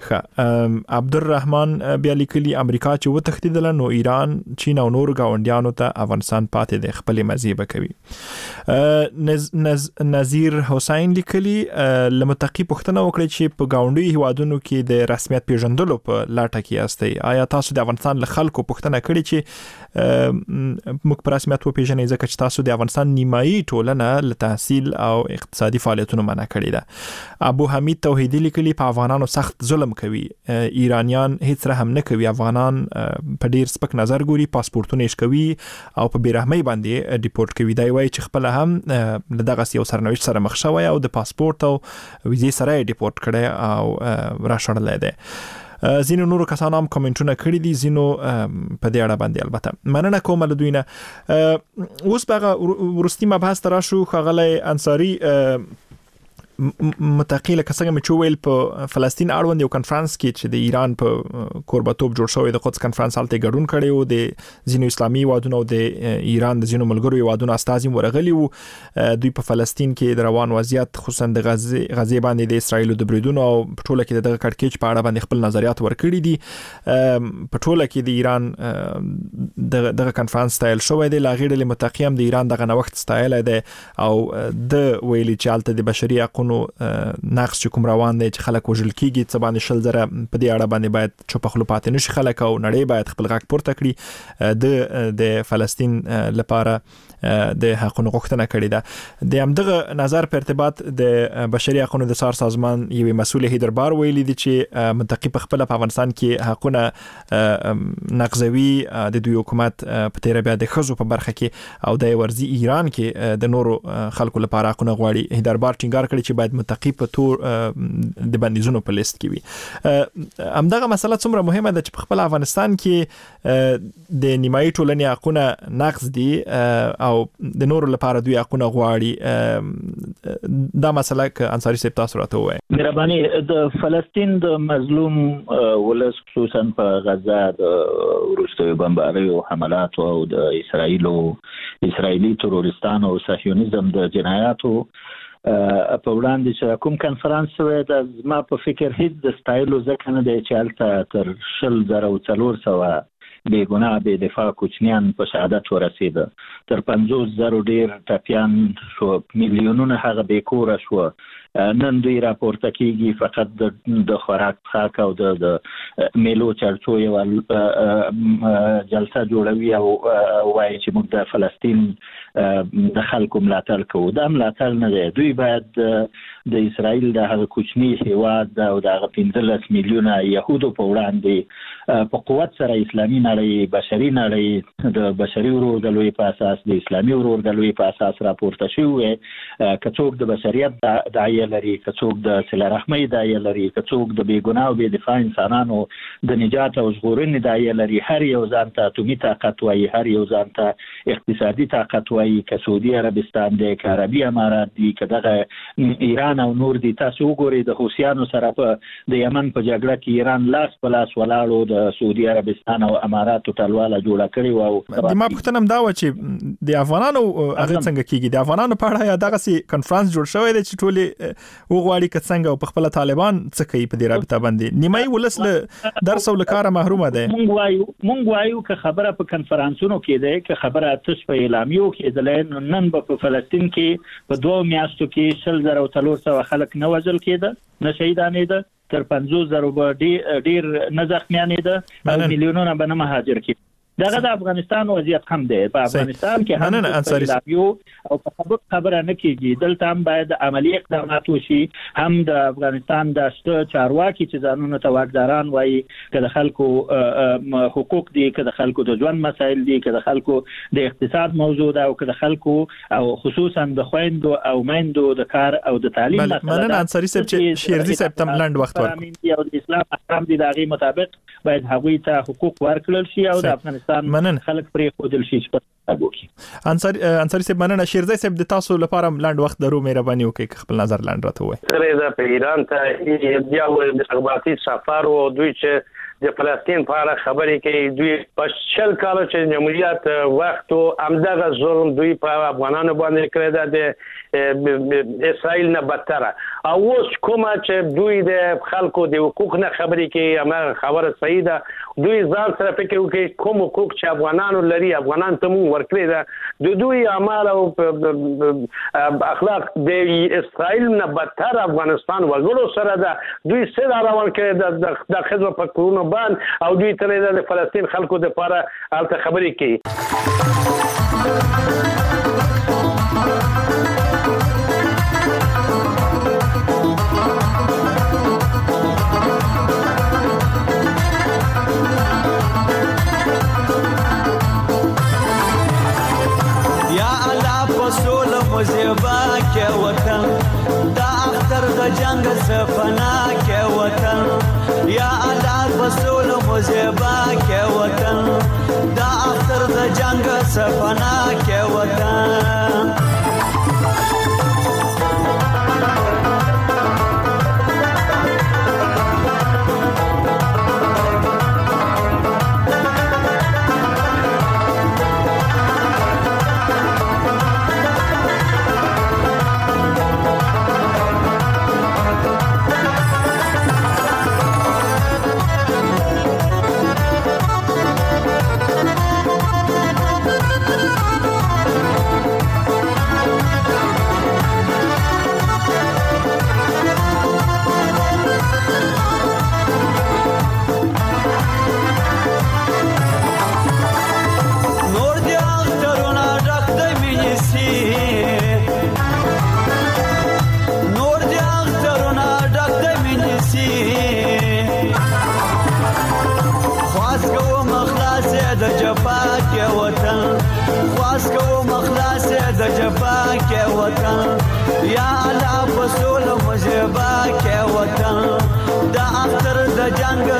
عبدالرحمن بیا لیکلی امریکا چې و تهدیدله نو ایران، چین او نور گاونډیانو ته افغانستان پاتې دی خپل مزي بکوي. نز نز نذیر حسین لیکلی لمتقی پښتنه وکړي چې په گاونډي هیوادونو کې د رسمیت پیژندلو په لاټه کې استي. آیا تاسو د افغانستان له خلکو پښتنه کړي چې موږ په رسمیت وپیژنئ ځکه چې تاسو د افغانستان نیمایي ټولنه له تحصیل او اقتصادي فعالیتونو منع کړې ده. ابو حمید توحیدی لیکلي په افغانانو سخت ظلم کوي، ایرانیان هیڅ رحم نه کوي، افغانان په ډیر سپک نظر ګوري، پاسپورتونه یې کوي او په بیرحمۍ باندې ډیپورټ کوي. دا وایي چې خپل هم دغه یو سرنوشت سره مخ شوی او د پاسپورت او ویزې سره ډیپورټ کړي او راشړلې ده. زینو نورو کسانو هم کومنټونه کړي دي، زینو په دې اړه باندې البته مننه کوم له دوی نه. اوس به ورستي مبحث تر شو خغلی انصاری متقیله کسانه مې چویل په فلسطین اړوند یو کانفرنس کې چې د ایران په کوربتوب جوړ شوی د قدس کانفرنس حالت ګډون کړي او د زینو اسلامي وادونو او د ایران د زینو ملګرو وادونو استازي ورغلي وو. دوی په فلسطین کې د روان وضعیت خصوصا د غزه غزه باندې د اسرایل د بریدونو او په ټوله کې د کړکېچ په اړه باندې خپل نظریات ورکړي دي. په ټوله کې د ایران دغه کانفرنس تایل شوی دی، لاغیر له متقیم د ایران دغه نوښت ستایل دی او د ویلي چې حالت د بشري حقوقو نو نقص چې کوم روان دی چې خلک وژل کیږي څه باندې شل زره په دې اړه باندې باید چوپ خلو پاتې نشي خلک او نړۍ باید خپل غږ پورته کړي. د د فلسطین لپاره د حقوقو غوښتنه کړې ده. د همدغه نظر په ارتباط د بشري حقوقو د سار سازمان یو مسؤل هیدربار ویلي دي چې منطقي په خپل په افغانستان کې حقوقونه نقضوي د دوی حکومت په تیر بیا د خزو په برخه کې او د ورزي ایران کې د نورو خلکو لپاره حقوقونه غواړي. هیدربار ټینګار کړی چې چې باید متقی په تور د بندیزونو په لیست کې وي. همدغه مسله څومره مهمه ده چې په خپل افغانستان کې د نیمایي ټولنې حقونه نقض دي او د نورو لپاره دوی حقونه غواړي. دا مسله ک انصاری صاحب تاسو راته وایي. مهرباني د فلسطین د مظلوم ولس خصوصا په غزه د وروستیو بمباریو حملات او د اسرایل او اسرایلی تروریستانو او صهیونیزم د جنایاتو په وړاندې چې کوم کنفرانس وې د ما په فکر هیڅ د ستایلو ځکه نه دی چې هلته تر شل زره او څلور سوه بې ګناه بې دفاع کوچنیان په شهادت ورسېده، تر پنځوس زرو ډېر ټپیان شو، میلیونونه هغه بې کوره شو. نن دوی راپورته کېږي فقط د خوراک څښاک او د میلو چرچو یوه جلسه جوړوي او وایي چې موږ د فلسطین د خلکو ملاتړ کوو. دا ملاتړ نه دی. دوی باید د اسرائیل د هغه کوچني هیواد او د هغه پنځلس میلیونه یهودو په وړاندې په قوت سره اسلامي نړۍ، بشري نړۍ د بشري ورورګلوۍ په اساس، د اسلامي ورورګلوۍ په اساس راپورته شوي وي. که څوک د بشریت داعیه لري، که څوک د صله رحمۍ داعیه لري، که څوک د بې ګناه او بې دفاع انسانانو د نجات او ژغورنې داعیه لري، هر یو ځان ته اتومي طاقت وایي، هر یو ځان ته اقتصادي طاقت وایي، که سعودي عربستان دی، که عربي امارات دي، که دغه ایران او نور دي. تاسو وګورئ د حوثیانو سره په د یمن په جګړه کې ایران لاس په لاس ولاړو، د سعودي عربستان او اماراتو ټلواله جوړه کړې وه. د ما پوښتنه هم دا وه چې د افغانانو هغه څنګه کېږي؟ د افغانانو په اړه یا دغسې کنفرانس جوړ شوی دی چې ټولې وغواړي که څنګه او په خپله طالبان څه کوي په دې رابطه باندې؟ نیمایي ولس له درس او له کاره محرومه دی. مونږ وایو مونږ وایو که خبره په کنفرانسونو کې دی، که خبره تش په اعلامیو کېدلی، نو نن به په فلسطین کې په دوو میاشتو کې شل زره او څلور سوه خلک نه وژل کېده، نه شهیدانېده، تر پنځوس زرو به ډېر نه زخمیانېده او میلیونونه به نه مهاجر کېده. دغه د افغانستان وضعیت هم دی. په افغانستان کې هم اعلامیو او په خبر خبره نه کېږي. دلته هم باید عملی اقدامات وشي. هم د افغانستان د شته چارواکي چې ځانونو ته واکداران وایي، که د خلکو حقوق دي، که د خلکو د ژوند مسایل دي، که د خلکو د اقتصاد موضوع ده، او که د خلکو او خصوصا د خویندو او میندو د کار او د تعلیم مسله ده. مننه انصاری صاحب چې شیرزي صاحب ته لنډ وخت ورکړو. او د اسلام احکام دي، د هغې مطابق باید هغوی ته حقوق ورکړل شي او د افغانستان مننه خلک پرې خودل شي چې انصاری انصاری صاحب مننه. شیرزي صاحب د تاسو لپاره لنډ وخت درو، مهرباني وکړئ خپل نظر لنډ راته ووایئ. سره دا په ایران ته بیا د استخباراتي سفر او دوی چې د فلسطین په اړه خبرې کوي، دوی په شل کال چې جمهوریت وخت او همدغه ظلم دوی په افغانانو باندې کړی ده، د اسرائیل نه بدتره. او اوس کومه چې دوی د خلکو د حقوق نه خبرې کوي، همغه خبره صحیح ده. دوی ځان سره فکر وکړي کوم حقوق چې افغانانو لري، افغانان ته مو ورکړي ده. د دوی اعمال او اخلاق د اسرائیل نه بدتر افغانستان وګړو سره ده. دوی څه روان کړي د د خدمت په کورونو باندې، او دوی ترې د فلسطین خلکو د لپاره الته خبرې کوي. مزیبا کې وطن دا اختر د جنگ سفنا کې وطن، یا الله رسول مزیبا کې وطن دا اختر د جنگ سفنا کې وطن.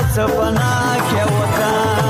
سپنا کې وطن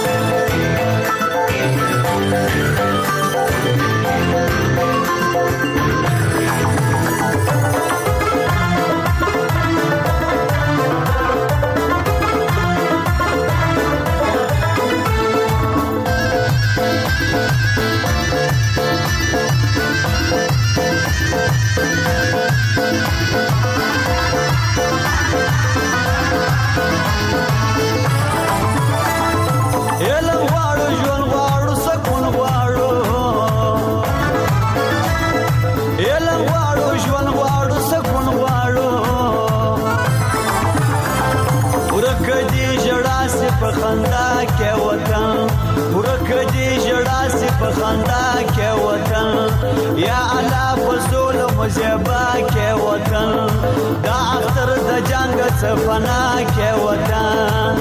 خندا کې وطن ورک دي جړا سي په خندا کې وطن یا الله فزول مزيبا کې وطن دا اختر د جنگ صفنا کې وطن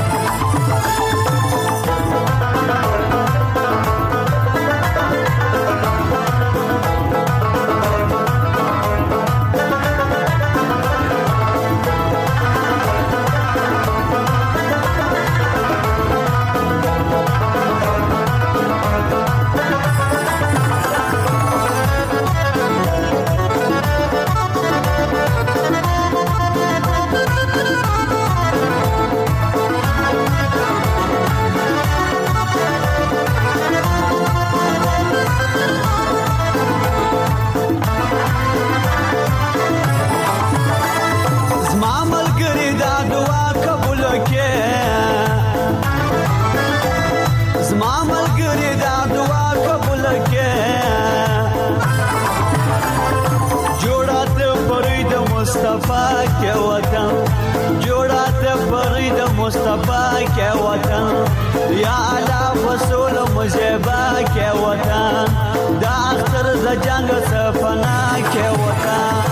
مصطفی کے وطن یا علا فصول مزیبا کے وطن دا اختر دا جنگ سفنا کے وطن